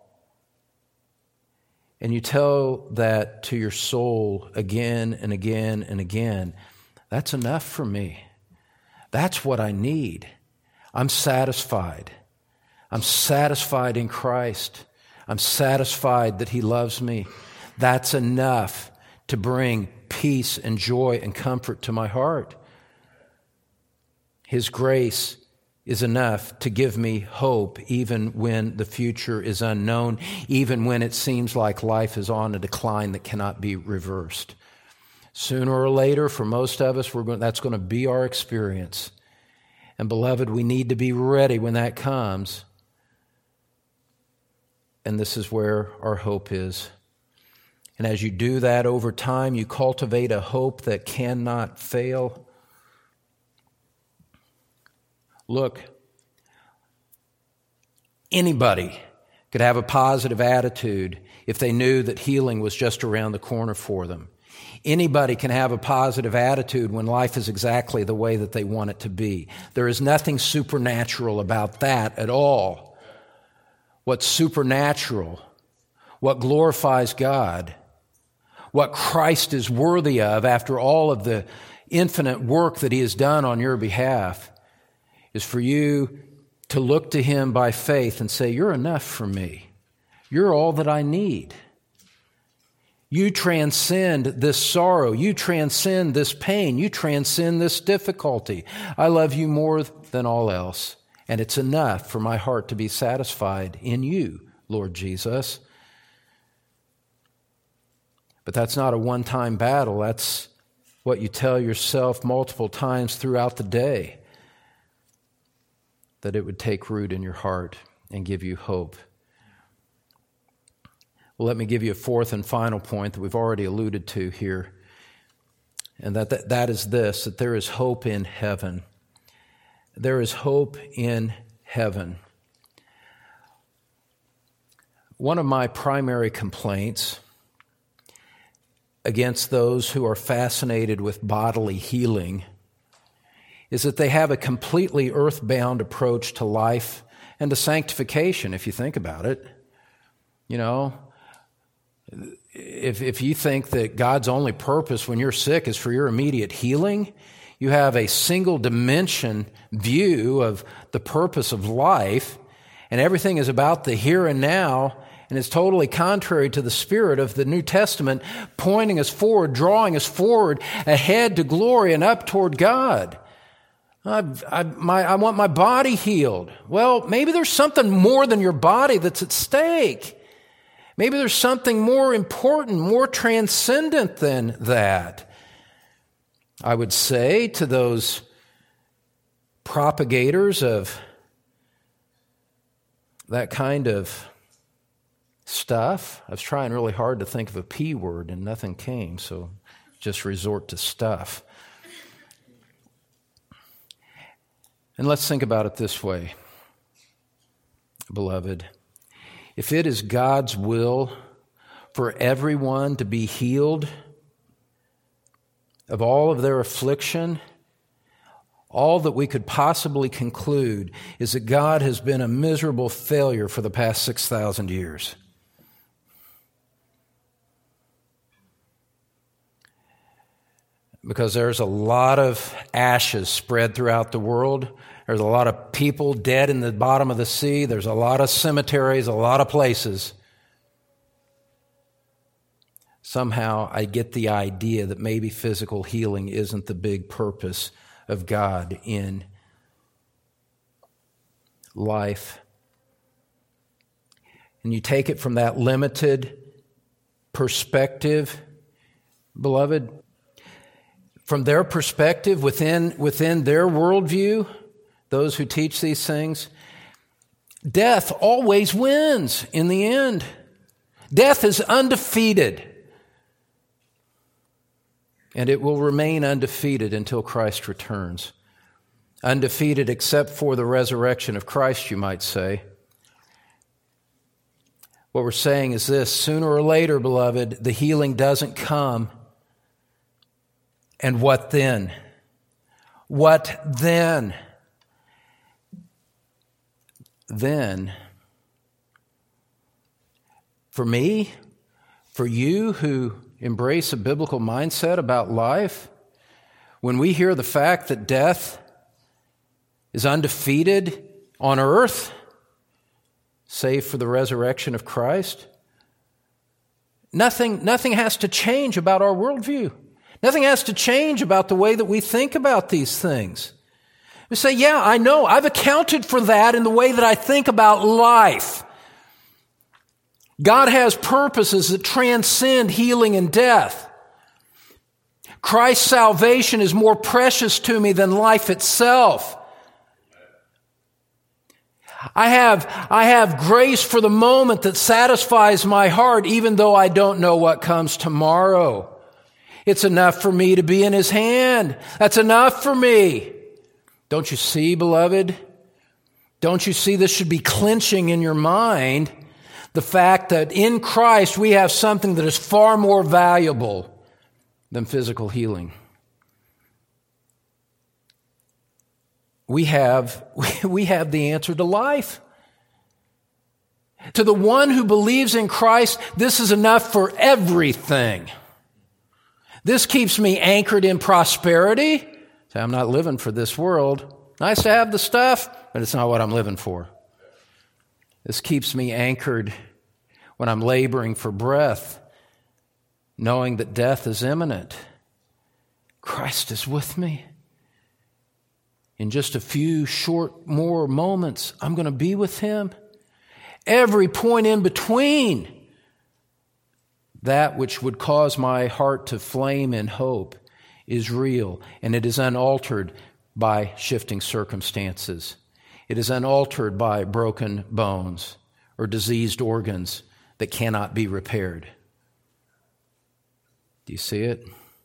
And you tell that to your soul again and again and again. That's enough for me. That's what I need. I'm satisfied. I'm satisfied in Christ. I'm satisfied that He loves me. That's enough to bring peace and joy and comfort to my heart. His grace is enough to give me hope even when the future is unknown, even when it seems like life is on a decline that cannot be reversed. Sooner or later, for most of us, that's going to be our experience. And beloved, we need to be ready when that comes. And this is where our hope is. And as you do that over time, you cultivate a hope that cannot fail. Look, anybody could have a positive attitude if they knew that healing was just around the corner for them. Anybody can have a positive attitude when life is exactly the way that they want it to be. There is nothing supernatural about that at all. What's supernatural, what glorifies God, what Christ is worthy of after all of the infinite work that He has done on your behalf, is for you to look to Him by faith and say, you're enough for me. You're all that I need. You transcend this sorrow. You transcend this pain. You transcend this difficulty. I love you more than all else. And it's enough for my heart to be satisfied in you, Lord Jesus. But that's not a one-time battle. That's what you tell yourself multiple times throughout the day, that it would take root in your heart and give you hope. Well, let me give you a fourth and final point that we've already alluded to here, and that is this, that there is hope in heaven. There is hope in heaven. One of my primary complaints against those who are fascinated with bodily healing is that they have a completely earthbound approach to life and to sanctification, if you think about it. You know, if you think that God's only purpose when you're sick is for your immediate healing, you have a single dimension view of the purpose of life, and everything is about the here and now, and it's totally contrary to the spirit of the New Testament, pointing us forward, drawing us forward, ahead to glory and up toward God. I want my body healed. Well, maybe there's something more than your body that's at stake. Maybe there's something more important, more transcendent than that. I would say to those propagators of that kind of stuff, I was trying really hard to think of a P word and nothing came, so just resort to stuff. And let's think about it this way, beloved. If it is God's will for everyone to be healed of all of their affliction, all that we could possibly conclude is that God has been a miserable failure for the past 6,000 years. Because there's a lot of ashes spread throughout the world. There's a lot of people dead in the bottom of the sea. There's a lot of cemeteries, a lot of places. Somehow I get the idea that maybe physical healing isn't the big purpose of God in life. And you take it from that limited perspective, beloved, from their perspective, within their worldview, those who teach these things, death always wins in the end. Death is undefeated. And it will remain undefeated until Christ returns. Undefeated except for the resurrection of Christ, you might say. What we're saying is this: sooner or later, beloved, the healing doesn't come. And what then? What then? Then, for me, for you who embrace a biblical mindset about life, when we hear the fact that death is undefeated on earth, save for the resurrection of Christ, nothing has to change about our worldview. Nothing has to change about the way that we think about these things. We say, yeah, I know, I've accounted for that in the way that I think about life. God has purposes that transcend healing and death. Christ's salvation is more precious to me than life itself. I have grace for the moment that satisfies my heart, even though I don't know what comes tomorrow. It's enough for me to be in His hand. That's enough for me. Don't you see, beloved? Don't you see this should be clinching in your mind the fact that in Christ we have something that is far more valuable than physical healing. We have the answer to life. To the one who believes in Christ, this is enough for everything. This keeps me anchored in prosperity. So I'm not living for this world. Nice to have the stuff, but it's not what I'm living for. This keeps me anchored when I'm laboring for breath, knowing that death is imminent. Christ is with me. In just a few short more moments, I'm going to be with Him. Every point in between, that which would cause my heart to flame in hope, is real, and it is unaltered by shifting circumstances. It is unaltered by broken bones or diseased organs that cannot be repaired. Do you see it?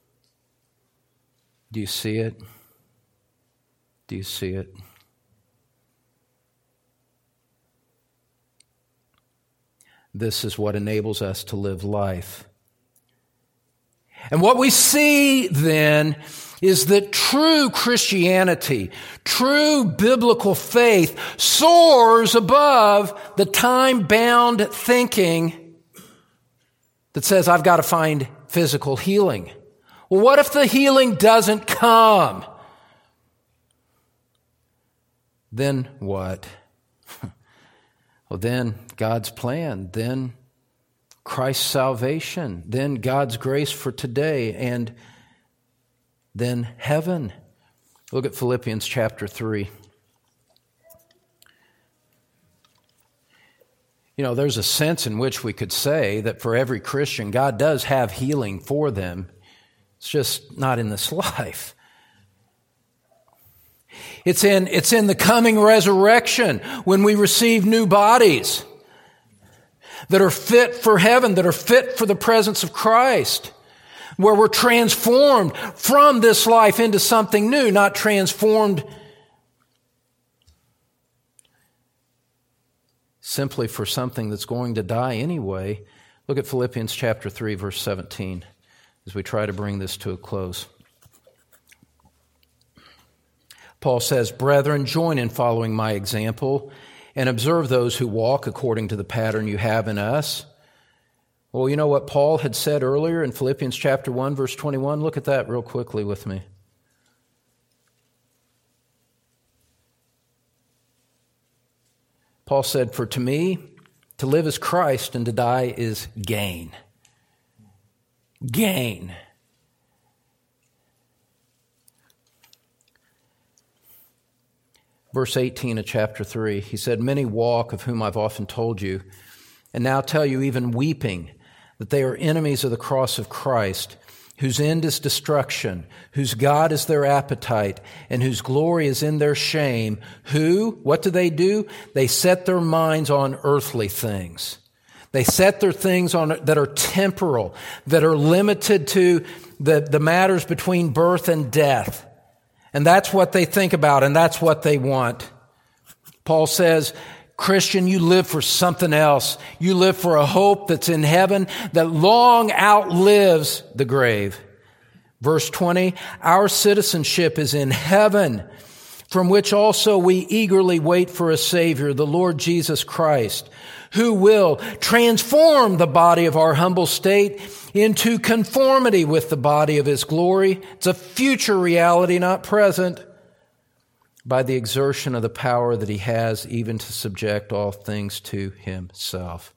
Do you see it? Do you see it? This is what enables us to live life. And what we see then is that true Christianity, true biblical faith soars above the time-bound thinking that says, I've got to find physical healing. Well, what if the healing doesn't come? Then what? Well, then God's plan, then Christ's salvation, then God's grace for today, and then heaven. Look at Philippians chapter 3. You know, there's a sense in which we could say that for every Christian, God does have healing for them. It's just not in this life. It's in the coming resurrection when we receive new bodies that are fit for heaven, that are fit for the presence of Christ, where we're transformed from this life into something new, not transformed simply for something that's going to die anyway. Look at Philippians chapter 3, verse 17, as we try to bring this to a close. Paul says, "Brethren, join in following my example and observe those who walk according to the pattern you have in us." Well, you know what Paul had said earlier in Philippians chapter 1, verse 21? Look at that real quickly with me. Paul said, "For to me, to live is Christ, and to die is gain." Gain. Verse 18 of chapter 3, he said, "Many walk, of whom I've often told you, and now tell you even weeping, that they are enemies of the cross of Christ, whose end is destruction, whose God is their appetite, and whose glory is in their shame, who," what do? They set their minds on earthly things. They set their things on that are temporal, that are limited to the matters between birth and death. And that's what they think about, and that's what they want. Paul says, Christian, you live for something else. You live for a hope that's in heaven that long outlives the grave. Verse 20, "Our citizenship is in heaven, from which also we eagerly wait for a Savior, the Lord Jesus Christ, who will transform the body of our humble state into conformity with the body of His glory." It's a future reality, not present. "By the exertion of the power that He has, even to subject all things to Himself."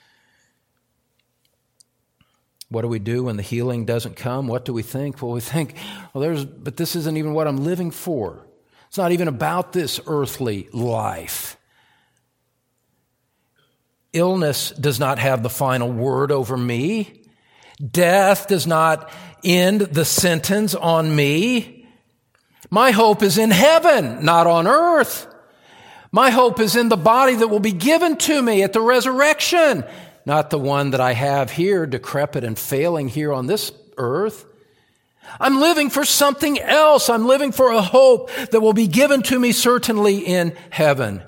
What do we do when the healing doesn't come? What do we think? Well, we think, but this isn't even what I'm living for. It's not even about this earthly life. Illness does not have the final word over me. Death does not end the sentence on me. My hope is in heaven, not on earth. My hope is in the body that will be given to me at the resurrection, not the one that I have here, decrepit and failing here on this earth. I'm living for something else. I'm living for a hope that will be given to me certainly in heaven.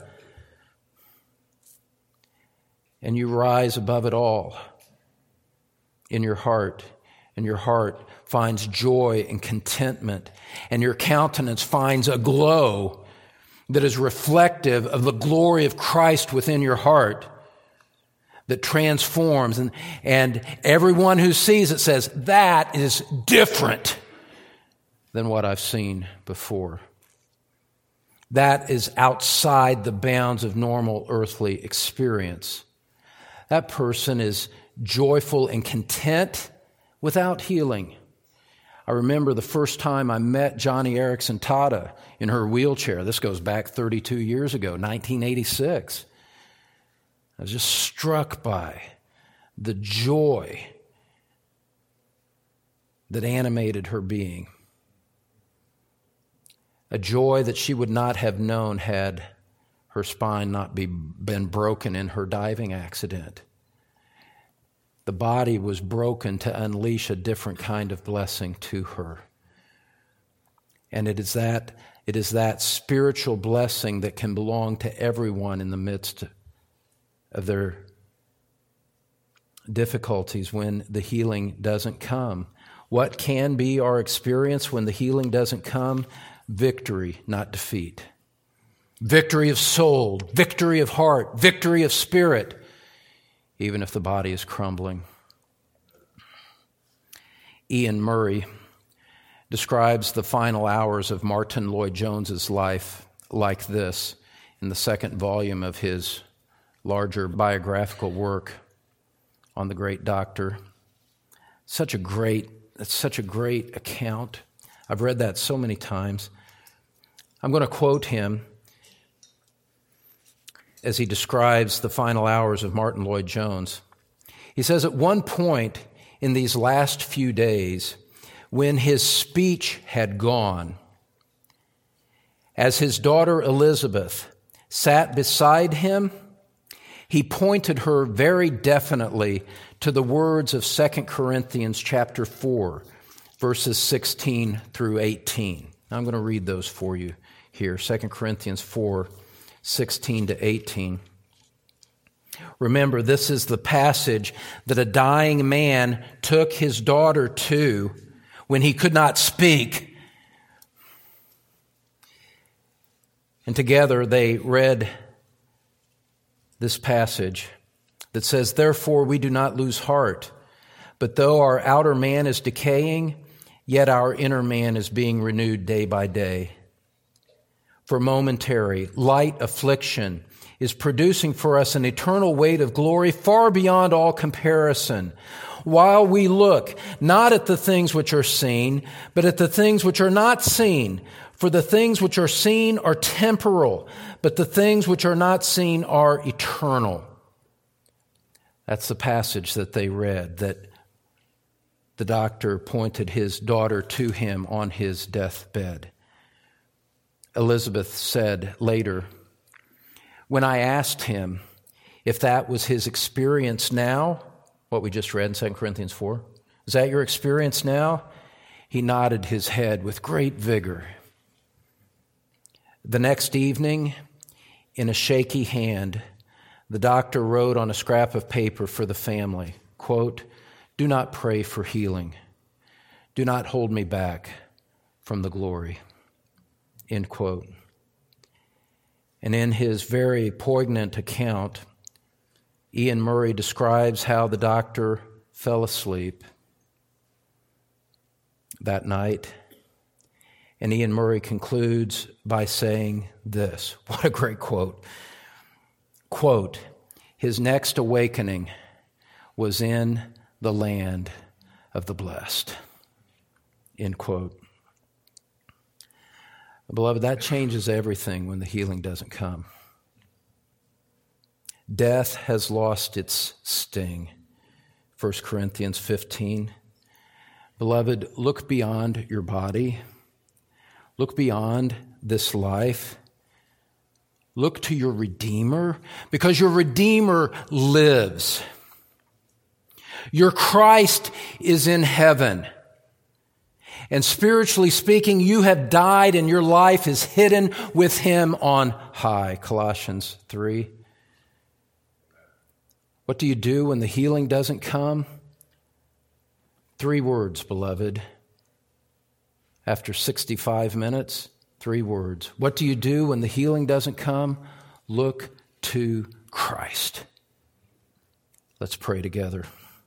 And you rise above it all in your heart, and your heart finds joy and contentment, and your countenance finds a glow that is reflective of the glory of Christ within your heart, that transforms, and everyone who sees it says, that is different than what I've seen before. That is outside the bounds of normal earthly experience. That person is joyful and content without healing. I remember the first time I met Joni Eareckson Tada in her wheelchair. This goes back 32 years ago, 1986. I was just struck by the joy that animated her being. A joy that she would not have known had her spine not been broken in her diving accident. The body was broken to unleash a different kind of blessing to her. And it is that spiritual blessing that can belong to everyone in the midst of their difficulties when the healing doesn't come. What can be our experience when the healing doesn't come? Victory, not defeat. Victory of soul, victory of heart, victory of spirit, even if the body is crumbling. Ian Murray describes the final hours of Martyn Lloyd-Jones's life like this in the second volume of his larger biographical work on the great doctor. Such a great account. I've read that so many times. I'm going to quote him as he describes the final hours of Martyn Lloyd-Jones. He says, at one point in these last few days, when his speech had gone, as his daughter Elizabeth sat beside him, he pointed her very definitely to the words of 2 Corinthians chapter 4, verses 16 through 18. I'm going to read those for you here, 2 Corinthians 4, 16 to 18. Remember, this is the passage that a dying man took his daughter to when he could not speak. And together they read this passage that says, therefore we do not lose heart, but though our outer man is decaying, yet our inner man is being renewed day by day. For momentary, light affliction is producing for us an eternal weight of glory far beyond all comparison, while we look not at the things which are seen, but at the things which are not seen. For the things which are seen are temporal, but the things which are not seen are eternal. That's the passage that they read, that the doctor pointed his daughter to him on his deathbed. Elizabeth said later, when I asked him if that was his experience now, what we just read in 2 Corinthians 4, is that your experience now? He nodded his head with great vigor. The next evening, in a shaky hand, the doctor wrote on a scrap of paper for the family, quote, do not pray for healing. Do not hold me back from the glory, end quote. And in his very poignant account, Ian Murray describes how the doctor fell asleep that night. And Ian Murray concludes by saying this. What a great quote. Quote, his next awakening was in the land of the blessed. End quote. Beloved, that changes everything when the healing doesn't come. Death has lost its sting. 1 Corinthians 15. Beloved, look beyond your body. Look beyond this life. Look to your Redeemer, because your Redeemer lives. Your Christ is in heaven. And spiritually speaking, you have died and your life is hidden with him on high. Colossians 3. What do you do when the healing doesn't come? 3 words, beloved. After 65 minutes, 3 words. What do you do when the healing doesn't come? Look to Christ. Let's pray together.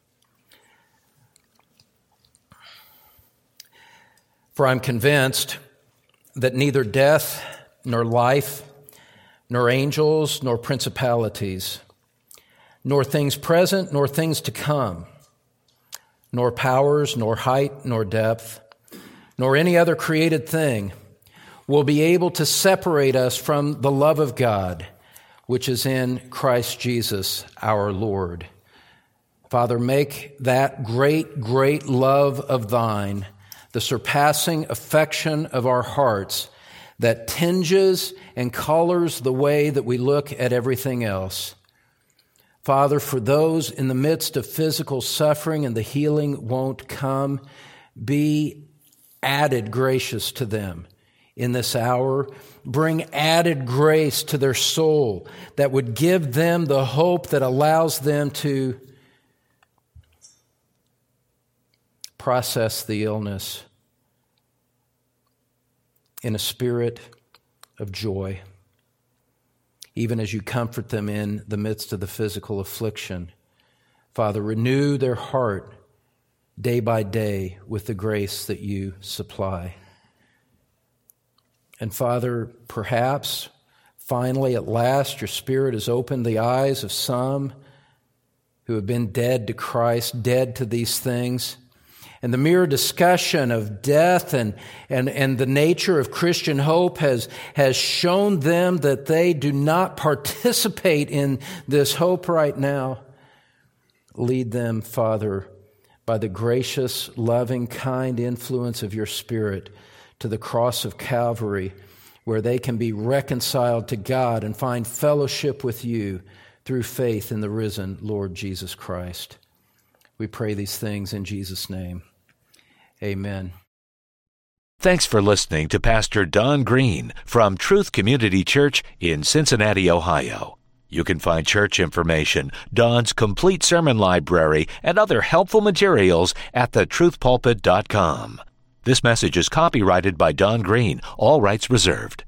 For I'm convinced that neither death, nor life, nor angels, nor principalities, nor things present, nor things to come, nor powers, nor height, nor depth, nor any other created thing will be able to separate us from the love of God, which is in Christ Jesus our Lord. Father, make that great, great love of thine the surpassing affection of our hearts that tinges and colors the way that we look at everything else. Father, for those in the midst of physical suffering and the healing won't come, be added gracious to them in this hour. Bring added grace to their soul that would give them the hope that allows them to process the illness in a spirit of joy, even as you comfort them in the midst of the physical affliction. Father, renew their heart day by day with the grace that you supply. And Father, perhaps, finally, at last, your Spirit has opened the eyes of some who have been dead to Christ, dead to these things. And the mere discussion of death and the nature of Christian hope has shown them that they do not participate in this hope right now. Lead them, Father, by the gracious, loving, kind influence of your Spirit to the cross of Calvary, where they can be reconciled to God and find fellowship with you through faith in the risen Lord Jesus Christ. We pray these things in Jesus' name. Amen. Thanks for listening to Pastor Don Green from Truth Community Church in Cincinnati, Ohio. You can find church information, Don's complete sermon library, and other helpful materials at thetruthpulpit.com. This message is copyrighted by Don Green, all rights reserved.